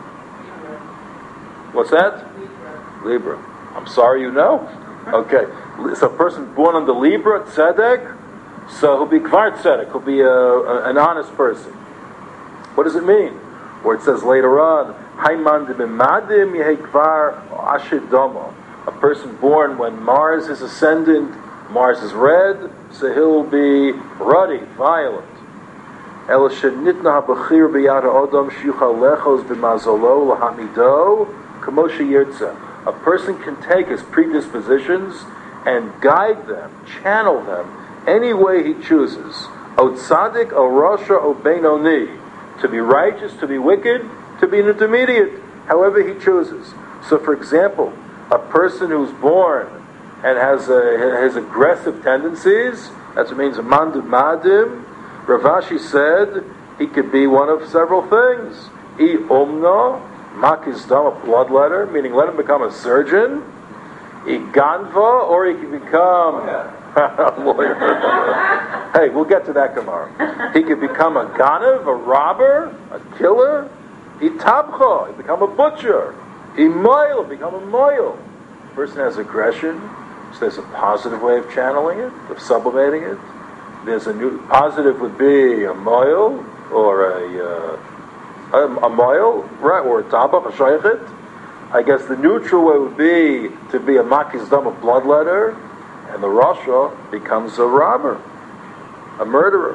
What's that? Libra. I'm sorry, you know. Okay. So a person born under Libra, tzedek, So he'll be kvar tzedek, he'll be a, a, an honest person. What does it mean? Or it says later on, Hayman b'madim yehei kvar ashid domo. A person born when Mars is ascendant, Mars is red, so he'll be ruddy, violent. El shenitna habachir b'yad ha'odam shiyuchal lechos b'mazolo lahamido k'moshe yirtza. A person can take his predispositions and guide them, channel them, any way he chooses. O tzaddik, o rasha, o beinoni. To be righteous, to be wicked, to be an intermediate, however he chooses. So for example, a person who's born and has a, has aggressive tendencies, that's what means a mandu madim. Rav Ashi said he could be one of several things. I umno, makizdam, a bloodletter, meaning let him become a surgeon. I ganva, or he can become a lawyer. Hey, we'll get to that tomorrow. He could become a ganav, a robber, a killer. I tabcha, he become a butcher. I moil, become a moil. Person has aggression, so there's a positive way of channeling it, of sublimating it. There's a new positive would be a moil or a uh, a, a moil, right, or a tabach, a shaychet. I guess the neutral way would be to be a makizdam, a bloodletter, and the rasha becomes a robber, a murderer.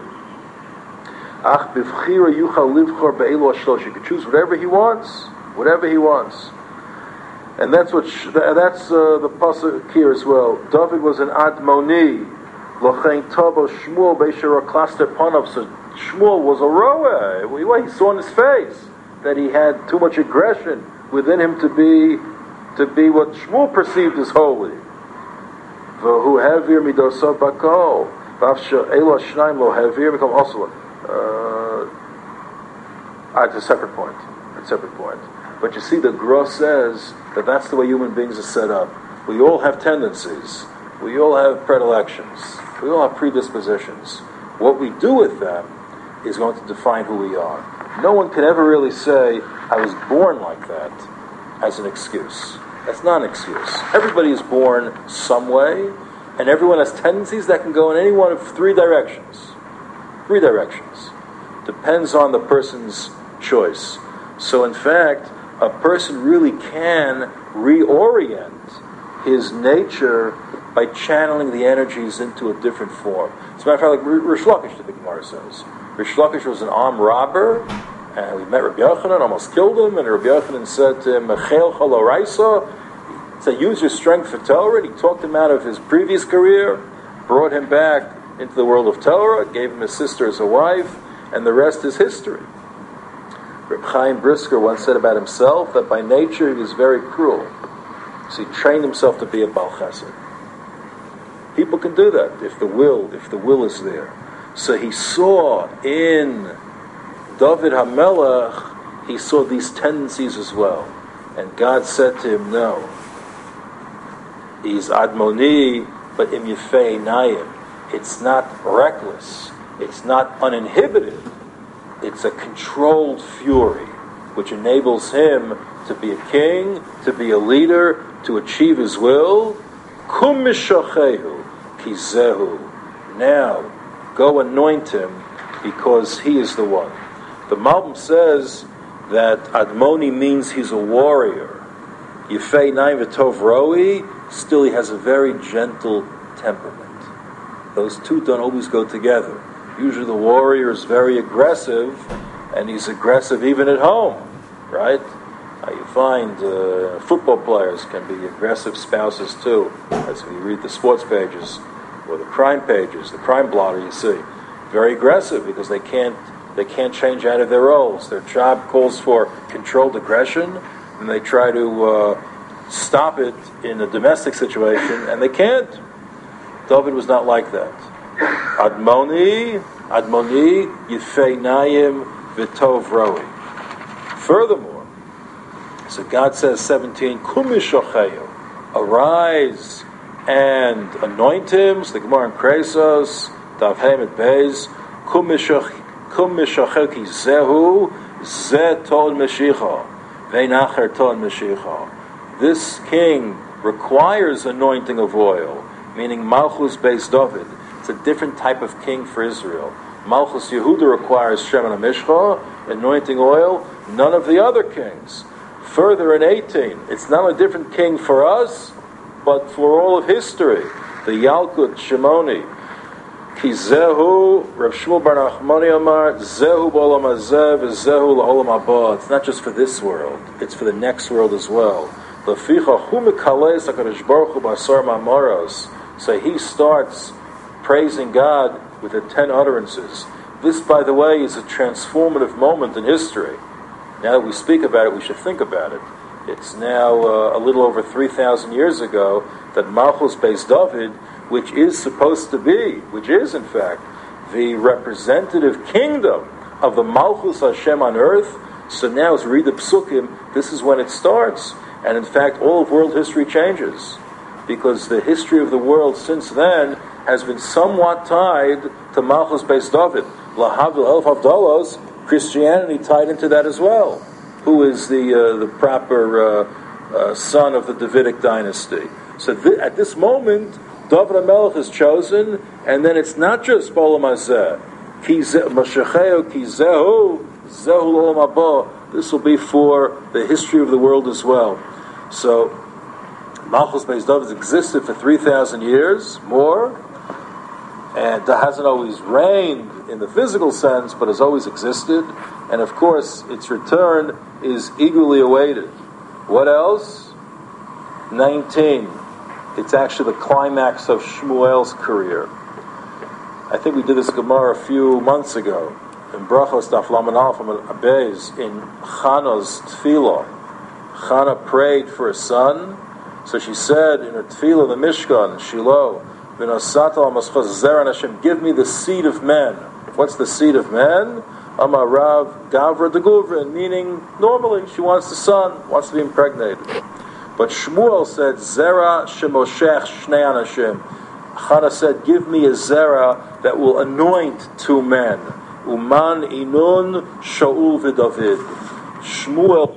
Ach b'vchira yuchal livchor be'elu hashlosh. He could choose whatever he wants, whatever he wants. And that's what sh- that's uh, the pasuk here as well. David was an admoni, lochein tavo Shmuel beishar klaster panav. So Shmuel was a roa. He saw in his face that he had too much aggression within him to be to be what Shmuel perceived as holy. V'hu hevir midosav bakol. V'afsha elo shnaim lo hevir become also. Uh, it's a separate point. It's a separate point. But you see, the Gra says that that's the way human beings are set up. We all have tendencies. We all have predilections. We all have predispositions. What we do with them is going to define who we are. No one can ever really say, I was born like that, as an excuse. That's not an excuse. Everybody is born some way, and everyone has tendencies that can go in any one of three directions. Three directions. Depends on the person's choice. So in fact, a person really can reorient his nature by channeling the energies into a different form. As a matter of fact, like Rish Lakish, the Gemara says. Rish Lakish was an armed robber, and we met Rabbi Yochanan, almost killed him, and Rabbi Yochanan said to him, Mechel chaloraisa, he said, use your strength for Torah, and he talked him out of his previous career, brought him back into the world of Torah, gave him his sister as a wife, and the rest is history. Reb Chaim Brisker once said about himself that by nature he was very cruel. So he trained himself to be a Baal Chesed. People can do that if the will, if the will is there. So he saw in David HaMelech, he saw these tendencies as well. And God said to him, no. He's Admoni, but Im Yifei Nayim. It's not reckless. It's not uninhibited. It's a controlled fury, which enables him to be a king, to be a leader, to achieve his will. Kum mishachehu kizehu. Now, go anoint him, because he is the one. The Malbim says that Admoni means he's a warrior. Yifei Naim v'tov roi, still he has a very gentle temperament. Those two don't always go together. Usually the warrior is very aggressive, and he's aggressive even at home, right? Uh, you find uh, football players can be aggressive spouses too. As if you read the sports pages or the crime pages, the crime blotter, you see, very aggressive because they can't they can't change out of their roles. Their job calls for controlled aggression, and they try to uh, stop it in a domestic situation, and they can't. David was not like that. Admoni, Admoni, Yifei Nayim, V'tov Roi. Furthermore, so God says, seventeen, Kumishocheyu, arise and anoint him. So the Gemara in Kresos, Dav Hemet Beis, Kumishocheyu ki zehu, ze tod Meshicha, ve'nacher tod Meshicha. This king requires anointing of oil, meaning Malchus Beis David. It's a different type of king for Israel. Malchus Yehuda requires Shemen HaMishcha, anointing oil, none of the other kings. Further in eighteen, it's not a different king for us, but for all of history. The Yalkut Shimoni, Ki Zehu, Rav Shmuel Bar Nachmani Amar, Zehu B'olam Hazeh, V'zehu L'olam Haba. It's not just for this world, it's for the next world as well. L'ficha Hu Mikales HaKadosh Baruch Hu B'asar Ma'amoros. So he starts praising God with the ten utterances. This, by the way, is a transformative moment in history. Now that we speak about it, we should think about it. It's now uh, a little over three thousand years ago that Malchus Beis David, which is supposed to be, which is in fact, the representative kingdom of the Malchus Hashem on earth. So now as we read the Psukim, this is when it starts. And in fact, all of world history changes. Because the history of the world since then has been somewhat tied to Malchus Beis David. Lahavil Elf Havdalos, Christianity tied into that as well. Who is the uh, the proper uh, uh, son of the Davidic dynasty? So th- at this moment, David HaMelech is chosen, and then it's not just B'olam Hazeh. Mashacheo ki zehu, zehu l'olam haba. This will be for the history of the world as well. So Malchus Beis David has existed for three thousand years, more, and hasn't always reigned in the physical sense, but has always existed. And of course, its return is eagerly awaited. What else? nineteen. It's actually the climax of Shmuel's career. I think we did this Gemara a few months ago. In Brachos Daf Lamed Aleph Abez, in Chana's Tefillah. Chana prayed for a son. So she said in her Tefillah, the Mishkan, Shiloh, V'nosata al-maschos zeran Hashem, give me the seed of men. What's the seed of men? Amar Rav Gavra de Guvrin, meaning normally she wants the son, wants to be impregnated. But Shmuel said, Zera shemoshech shnei anashim. Chana said, give me a zera that will anoint two men. Uman inun Shaul v'David. Shmuel,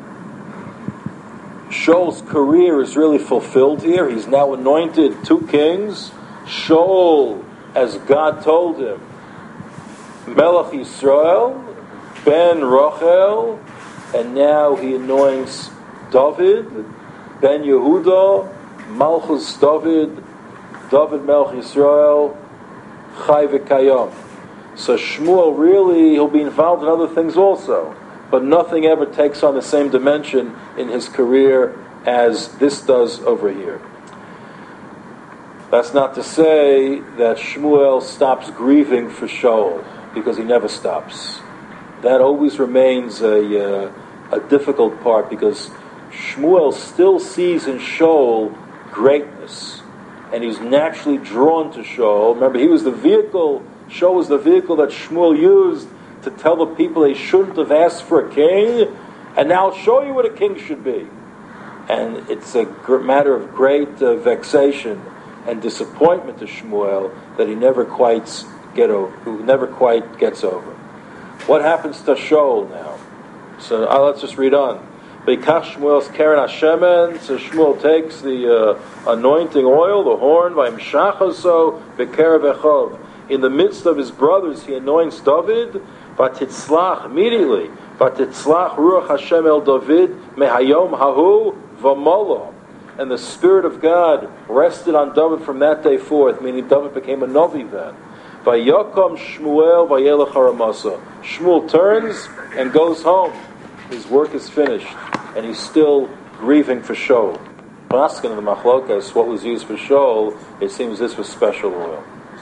Shaul's career is really fulfilled here. He's now anointed two kings. Shaul, as God told him, Melech Yisrael, Ben Rachel, and now he anoints David, Ben Yehuda, Malchus David, David Melech Yisrael, Chai v'Kayom. So Shmuel really, he'll be involved in other things also, but nothing ever takes on the same dimension in his career as this does over here. That's not to say that Shmuel stops grieving for Shaul, because he never stops. That always remains a, uh, a difficult part, because Shmuel still sees in Shaul greatness, and he's naturally drawn to Shaul. Remember, he was the vehicle, Shaul was the vehicle that Shmuel used to tell the people they shouldn't have asked for a king, and now I'll show you what a king should be. And it's a gr- matter of great uh, vexation and disappointment to Shmuel that he never quite get over, who never quite gets over. What happens to Shaul now? So uh, let's just read on. Beikach Shmuel's Keren Hashemen. So Shmuel takes the uh, anointing oil, the horn, vayimshachaso bekerev echov. In the midst of his brothers, he anoints David. Vatitzlach immediately. Vatitzlach ruach Hashem el David mehayom hahu v'molo. And the Spirit of God rested on David from that day forth, meaning David became a Navi then. Vayakom Shmuel vayelech haramasa. Shmuel turns and goes home. His work is finished, and he's still grieving for Shaul. Asking the Machlokas what was used for Shaul, it seems this was special oil.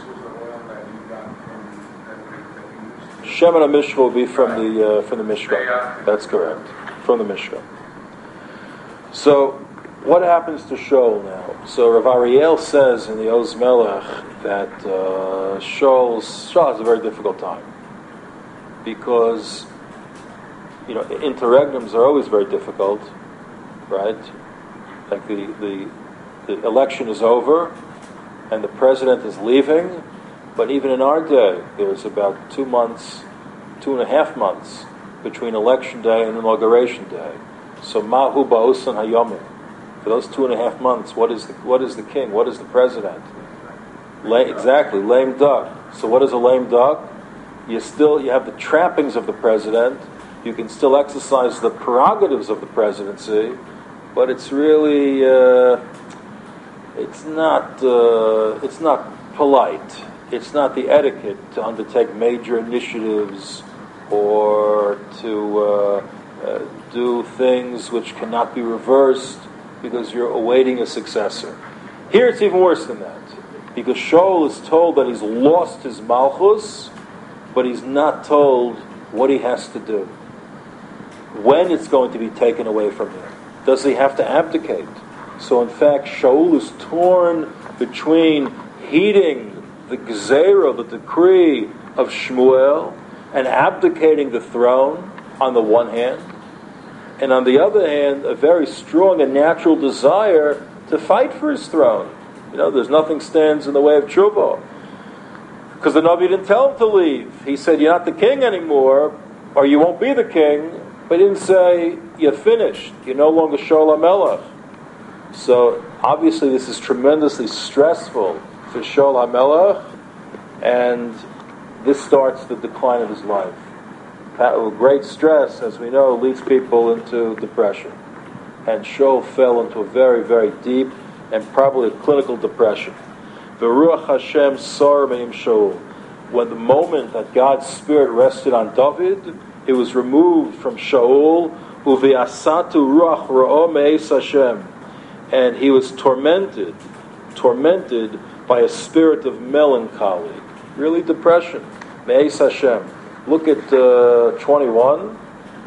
Shemen HaMishcha will be from the uh, from the Mishkan. That's correct, from the Mishkan. So, what happens to Shaul now? So Rav Ariel says in the Oz Melech that uh, Shaul's, Shaul has a very difficult time, because you know interregnums are always very difficult, right? Like the, the the election is over, and the president is leaving. But even in our day, there's about two months, two and a half months between election day and inauguration day. So mahu ba'osan hayomim. For those two and a half months, what is the what is the king? What is the president? La- exactly, lame duck. So what is a lame duck? You still you have the trappings of the president. You can still exercise the prerogatives of the presidency, but it's really uh, it's not uh, it's not polite. It's not the etiquette to undertake major initiatives or to uh, uh, do things which cannot be reversed because you're awaiting a successor. Here it's even worse than that, because Shaul is told that he's lost his malchus, but he's not told what he has to do, when it's going to be taken away from him. Does he have to abdicate? So in fact, Shaul is torn between heeding the gezerah, the decree of Shmuel, and abdicating the throne on the one hand, and on the other hand, a very strong and natural desire to fight for his throne. You know, there's nothing stands in the way of tshuva. Because the Navi didn't tell him to leave. He said, you're not the king anymore, or you won't be the king, but he didn't say, you're finished, you're no longer Shaul HaMelech. So, obviously this is tremendously stressful for Shaul HaMelech, and this starts the decline of his life. Great stress, as we know, leads people into depression. And Shaul fell into a very, very deep and probably a clinical depression. V'ruach Hashem sar me'im Shaul. When the moment that God's Spirit rested on David, it was removed from Shaul, uve'asatu ruach ra'o me'es Hashem. And he was tormented, tormented by a spirit of melancholy, really depression. Me'es Hashem. Look at uh, twenty-one.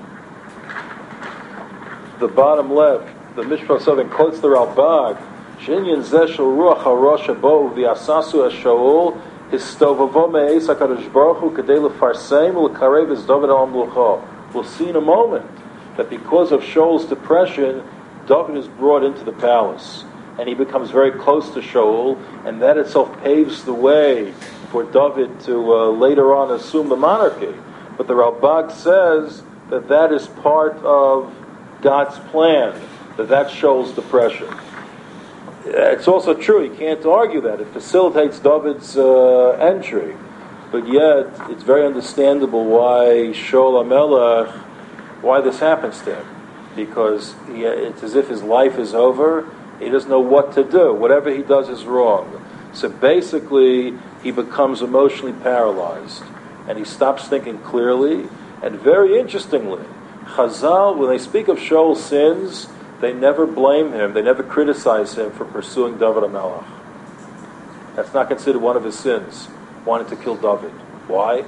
The bottom left, the Mishpah seven quotes the Ralbag. Shinyan zeshel ruach harosh habo v'yasasu hashaul histovavo me'es hakadosh baruch hu kadei lefarsem u'lekarev es David al mlucha. We'll see in a moment that because of Shaul's depression, David is brought into the palace, and he becomes very close to Shaul, and that itself paves the way for David to uh, later on assume the monarchy. But the Ralbag says that that is part of God's plan, that that Shaul's depression. It's also true, you can't argue that. It facilitates David's uh, entry. But yet, it's very understandable why Shaul HaMelech, why this happens to him. Because he, it's as if his life is over, he doesn't know what to do. Whatever he does is wrong. So basically, he becomes emotionally paralyzed, and he stops thinking clearly. And very interestingly, Chazal, when they speak of Shaul's sins, they never blame him, they never criticize him for pursuing David HaMelech. That's not considered one of his sins, wanting to kill David. Why?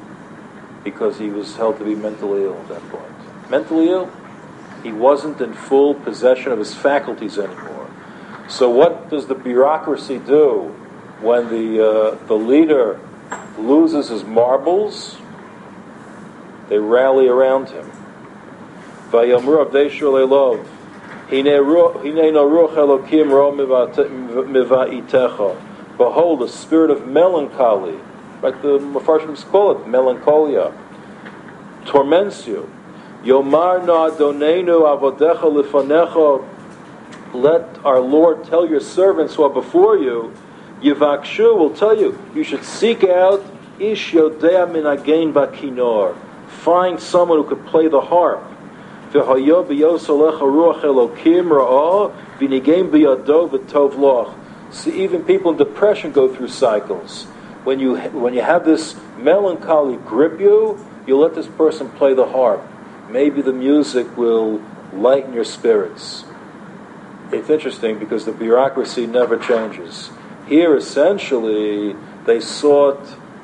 Because he was held to be mentally ill at that point. Mentally ill? He wasn't in full possession of his faculties anymore. So what does the bureaucracy do when the uh, the leader loses his marbles? They rally around him. Vayamru avdei shulei lov, hine no ruach Elokim ro miva'itecha. Behold, a spirit of melancholy, like the Mefarshim call it, melancholia, torments you. Yomar na Adonenu avodecha lefanecha. Let our Lord tell your servants who are before you, Yivakshu will tell you, you should seek out Ish Yodea Minagein Bakinor. Find someone who could play the harp. V'hayo b'yosolecha ruach Elokim ra'ah v'nigein b'yado v'tov loch. See, even people in depression go through cycles. When you when you have this melancholy grip you, you let this person play the harp. Maybe the music will lighten your spirits. It's interesting because the bureaucracy never changes. Here, essentially, they sought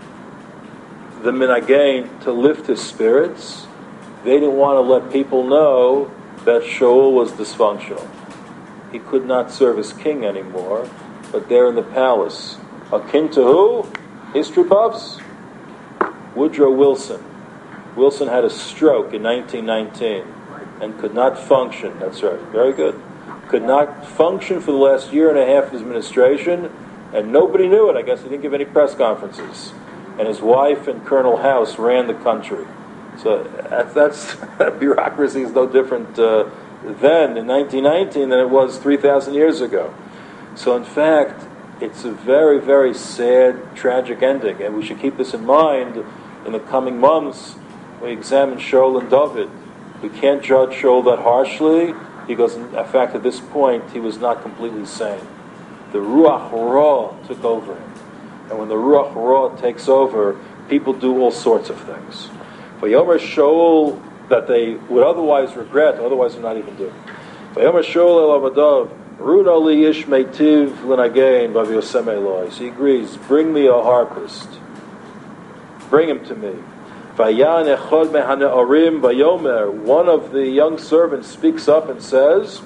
the minagain to lift his spirits. They didn't want to let people know that Shaul was dysfunctional. He could not serve as king anymore, but there in the palace. Akin to who? History buffs? Woodrow Wilson. Wilson had a stroke in nineteen nineteen and could not function. That's right, very good. Could not function for the last year and a half of his administration, and nobody knew it. I guess he didn't give any press conferences. And his wife and Colonel House ran the country. So that's, that's bureaucracy is no different uh, then in nineteen nineteen than it was three thousand years ago. So in fact, it's a very, very sad, tragic ending, and we should keep this in mind in the coming months. We examine Shaul and David. We can't judge Shaul that harshly, because in fact at this point he was not completely sane. The Ruach Ra took over him. And when the Ruach Ra takes over, people do all sorts of things. Vayomer Shaul, that they would otherwise regret, otherwise would not even do. Vayomer Shaul el Avadav, Ruda li ish meitiv l'nagein v'aviyosem Eloi. So he agrees, bring me a harpist. Bring him to me. Vayan echod mehane'arim vayomer. One of the young servants speaks up and says,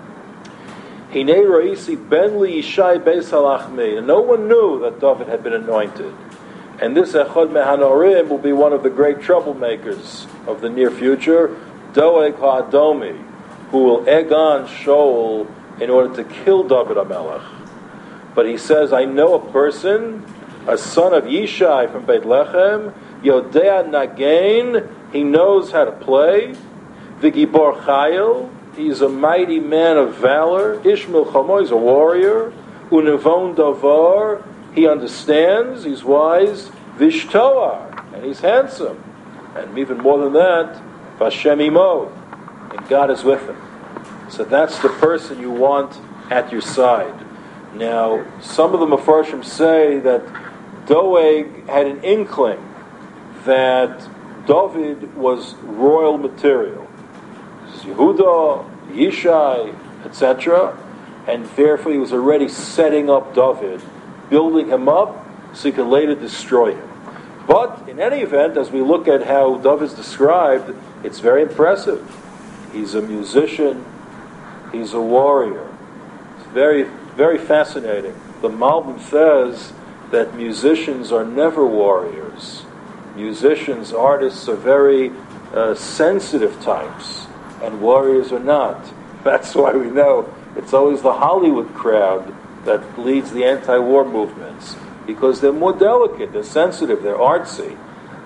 Hinei roisi ben li yishai beis halachmi. And no one knew that David had been anointed. And this echod mehane'arim will be one of the great troublemakers of the near future, Doeg ha'adomi, who will egg on Shaul in order to kill David HaMelech. But he says, I know a person, a son of Yishai from Beit Lechem, Yodea Nagain, he knows how to play, Vigibor Chayil, he's a mighty man of valor, Ishmael Chamo, he's a warrior, Unevon Davar, he understands, he's wise, Vishtoar, and he's handsome. And even more than that, Vashem Imo, and God is with him. So that's the person you want at your side. Now, some of the Mefarshim say that Doeg had an inkling that David was royal material. This is Yehuda, Yishai, et cetera. And therefore he was already setting up David, building him up so he could later destroy him. But in any event, as we look at how David's described, it's very impressive. He's a musician. He's a warrior. It's very, very fascinating. The Malbim says that musicians are never warriors. Musicians, artists are very uh, sensitive types, and warriors are not. That's why we know it's always the Hollywood crowd that leads the anti-war movements, because they're more delicate, they're sensitive, they're artsy.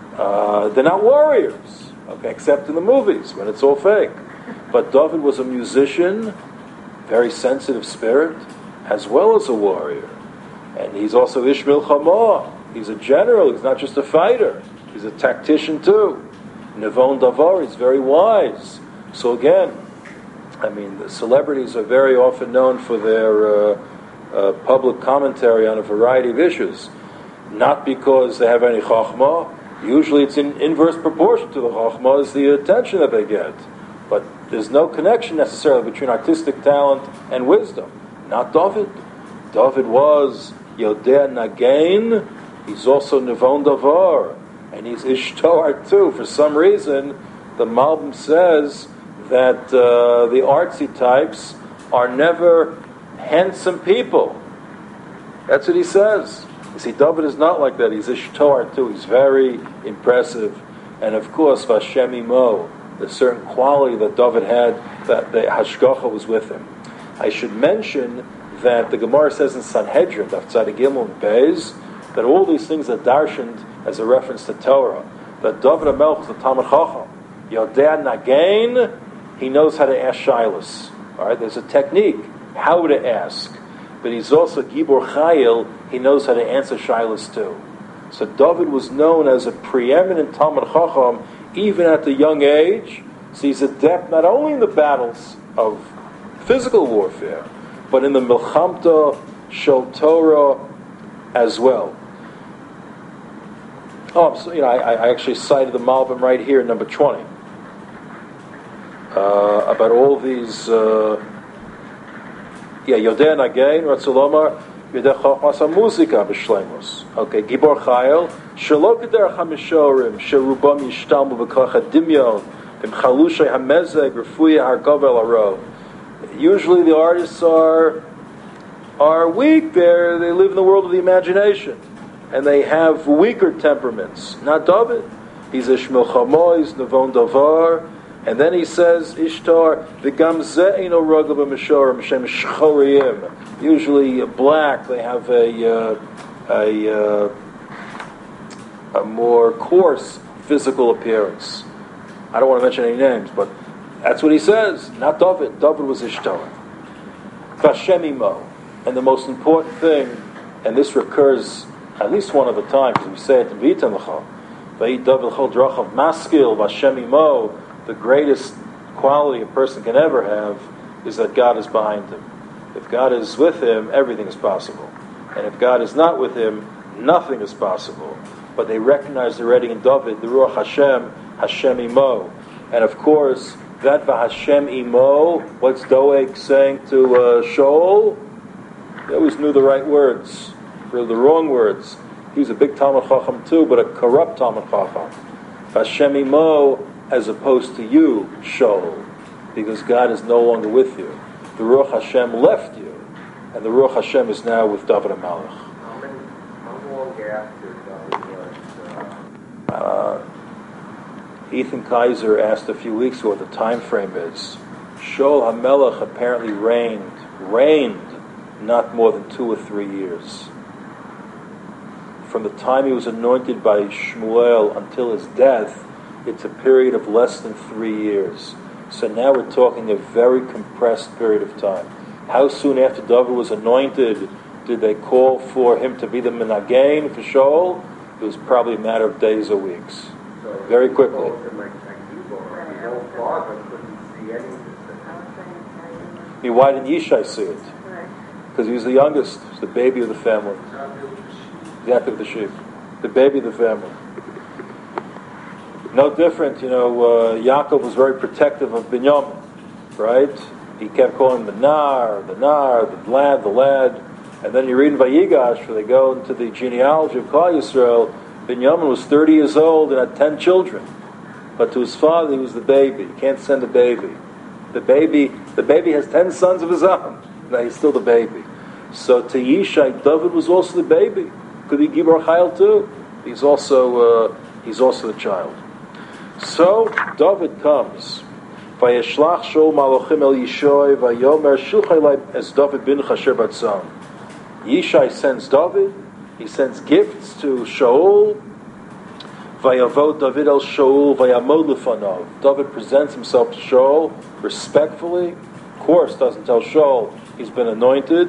Uh, they're not warriors, okay, except in the movies, when it's all fake. But David was a musician, very sensitive spirit, as well as a warrior. And he's also Ishmael Chama. He's a general, he's not just a fighter. He's a tactician too. Nevon Davar, he's very wise. So again, I mean, the celebrities are very often known for their uh, uh, public commentary on a variety of issues. Not because they have any chachma. Usually it's in inverse proportion to the chachma is the attention that they get. But there's no connection necessarily between artistic talent and wisdom. Not David. David was Yodea Nagain. He's also Nevon Davar. And he's Ishtoar too. For some reason, the Malbim says that uh, the artsy types are never handsome people. That's what he says. You see, David is not like that. He's Ishtoar too. He's very impressive. And of course, Vashem Imo, the certain quality that David had, that the Hashgacha was with him. I should mention that the Gemara says in Sanhedrin, Daf Tzadik Gimel and Beis, that all these things are darshaned as a reference to Torah. That David HaMelech was the Talmid Chacham. Yodea Nagain, he knows how to ask Shilas. All right, there's a technique, how to ask. But he's also Gibor Chayil, he knows how to answer Shilas too. So David was known as a preeminent Talmid Chacham, even at the young age. So he's adept not only in the battles of physical warfare, but in the Milchamta Shel Torah as well. Oh, so, you know, I, I actually cited the Malbim right here, number twenty, uh, about all these. Uh, yeah, Yodea Nagain, Ratzulomar, Yodea Chachmas Muzika B'Shlemos. Okay, Gibor Chayil, Shelo K'derech HaMishorim, Sherubam Yishtalmu B'Kocha Dimyon, B'Mchalushay HaMezeg, Refuya Hargovel Aro. Usually the artists are are weak. They they live in the world of the imagination, and they have weaker temperaments. Not David. He's Ishmael Chamo, he's Nevon Davar, and then he says Ishtar v'gam zeh eino ragel b'mishorim shem shchoriyim. Usually black. They have a uh, a uh, a more coarse physical appearance. I don't want to mention any names, but that's what he says. Not David. David was Ishtar. Vashem Imo. And the most important thing and this recurs at least one other time, because we say it in V'yitam L'cha. V'yit David l'chol drachav maskil v'Hashem imo. The greatest quality a person can ever have is that God is behind him. If God is with him, everything is possible. And if God is not with him, nothing is possible. But they recognize already in David, the Ruach Hashem, Hashem imo. And of course, that v'Hashem imo, what's Doeg saying to uh, Shaul? He always knew the right words, or the wrong words. He was a big Talmud Chacham too, but a corrupt Talmud Chacham. Hashem imo, as opposed to you, Shaul, because God is no longer with you. The Ruach Hashem left you, and the Ruach Hashem is now with David HaMelech. How many, how long after David was... Uh... Uh, Ethan Kaiser asked a few weeks ago what the time frame is. Shaul HaMelech apparently reigned, reigned not more than two or three years. From the time he was anointed by Shmuel until his death, it's a period of less than three years. So now we're talking a very compressed period of time. How soon after David was anointed did they call for him to be the Menagain for Shaul? It was probably a matter of days or weeks. So very quickly. His own father couldn't see anything. I mean, why didn't Yishai see it? Because he was the youngest, he was the baby of the family. Exactly, the sheep. The baby of the family. No different, you know, uh, Yaakov was very protective of Binyamin, right? He kept calling him the Nar, the Nar, the lad, the lad. And then you read in Vayigash, where they go into the genealogy of Klal Yisrael, Binyamin was thirty years old and had ten children. But to his father, he was the baby. You can't send a baby. The baby, the baby has ten sons of his own. Now he's still the baby. So to Yishai, David was also the baby. Could be Gibor Chayil too. He's also uh, he's also the child. So David comes. Vayeshlach Shaul Malachim El Yishai Vayomer Shilchai Lai as David bin Chasher Batzon. Yishai sends David. He sends gifts to Shaul. Vayavod David El Shaul Vayamod Lefanav. David presents himself to Shaul respectfully. Of course, doesn't tell Shaul he's been anointed.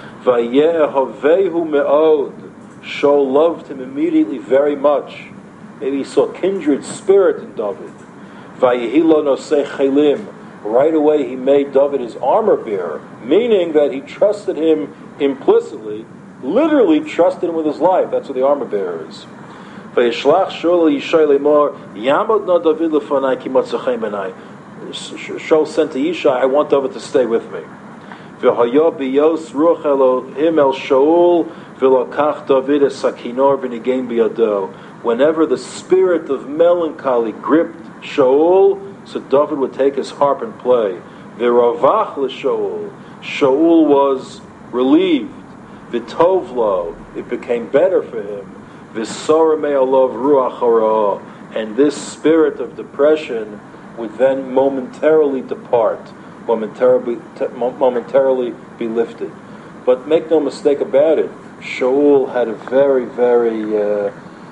Vayehavehu me'od. Shaul loved him immediately very much. Maybe he saw kindred spirit in David. Vayehilo nosei chelim. Right away he made David his armor bearer, meaning that he trusted him implicitly, literally trusted him with his life. That's what the armor bearer is. Vayishlach Shaul Yishai lemor Yamod na David lefanai ki motzei benai. Shaul sent to Yishai, I want David to stay with me. V'hayo biyos ruach Elohim el Shaul v'lokach David es sakinor v'nigain biyado. Whenever the spirit of melancholy gripped Shaul, so David would take his harp and play. V'ravach l'Shaul. Shaul was relieved. V'tovlo. It became better for him. V'sora me'alov ruach hara. And this spirit of depression would then momentarily depart, momentarily, momentarily be lifted. But make no mistake about it, Shaul had a very, very uh,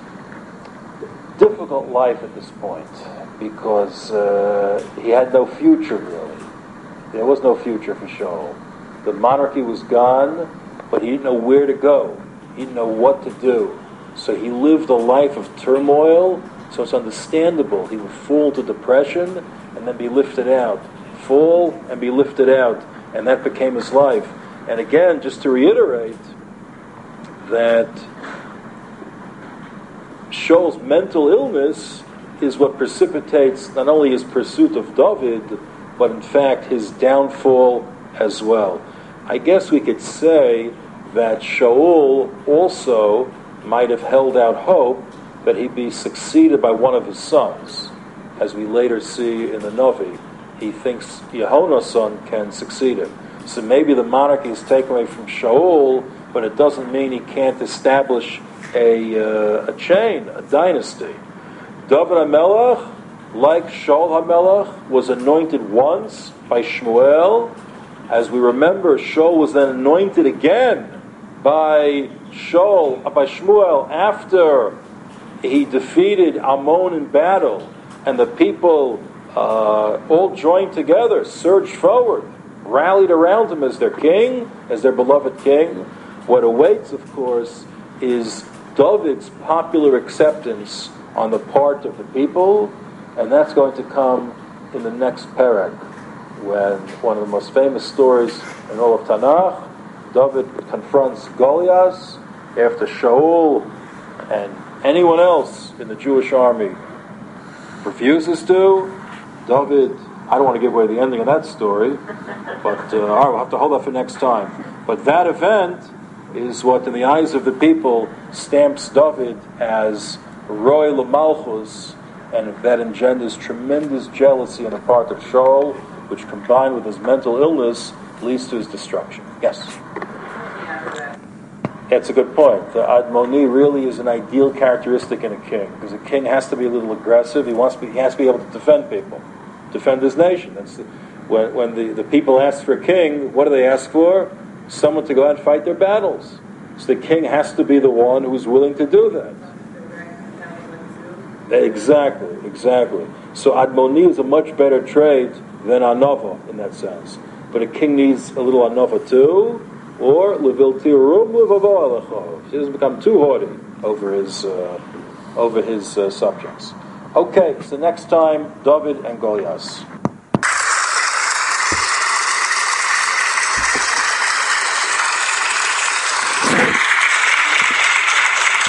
difficult life at this point, because uh, he had no future, really. There was no future for Shaul. The monarchy was gone, but he didn't know where to go. He didn't know what to do. So he lived a life of turmoil, so it's understandable. He would fall into depression and then be lifted out. Fall and be lifted out. And that became his life. And again, just to reiterate, that Shaul's mental illness is what precipitates not only his pursuit of David, but in fact his downfall as well. I guess we could say that Shaul also might have held out hope that he'd be succeeded by one of his sons. As we later see in the Novi, he thinks Yehona's son can succeed him. So maybe the monarchy is taken away from Shaul, but it doesn't mean he can't establish a, uh, a chain, a dynasty. David HaMelech, like Shaul HaMelech, was anointed once by Shmuel. As we remember, Shaul was then anointed again by Shaul, uh, by Shmuel after he defeated Ammon in battle, and the people uh, all joined together, surged forward, rallied around him as their king, as their beloved king. What awaits, of course, is David's popular acceptance on the part of the people, and that's going to come in the next parak, when one of the most famous stories in all of Tanakh, David confronts Goliath after Shaul and anyone else in the Jewish army refuses to. David, I don't want to give away the ending of that story, but uh, all right, we'll have to hold that for next time. But that event is what, in the eyes of the people, stamps David as Roy L'Malchus, and that engenders tremendous jealousy on the part of Shaul, which, combined with his mental illness, leads to his destruction. Yes? That's a good point. The Admoni really is an ideal characteristic in a king, because a king has to be a little aggressive. He wants to be, he has to be able to defend people, defend his nation. That's the, when when the, the people ask for a king, what do they ask for? Someone to go out and fight their battles. So the king has to be the one who's willing to do that. Exactly, exactly. So Admoni is a much better trait than Anova in that sense. But a king needs a little Anova too, or Leviltirum Levavo Alecho. He doesn't become too haughty over his uh, over his uh, subjects. Okay, so next time, David and Goliath.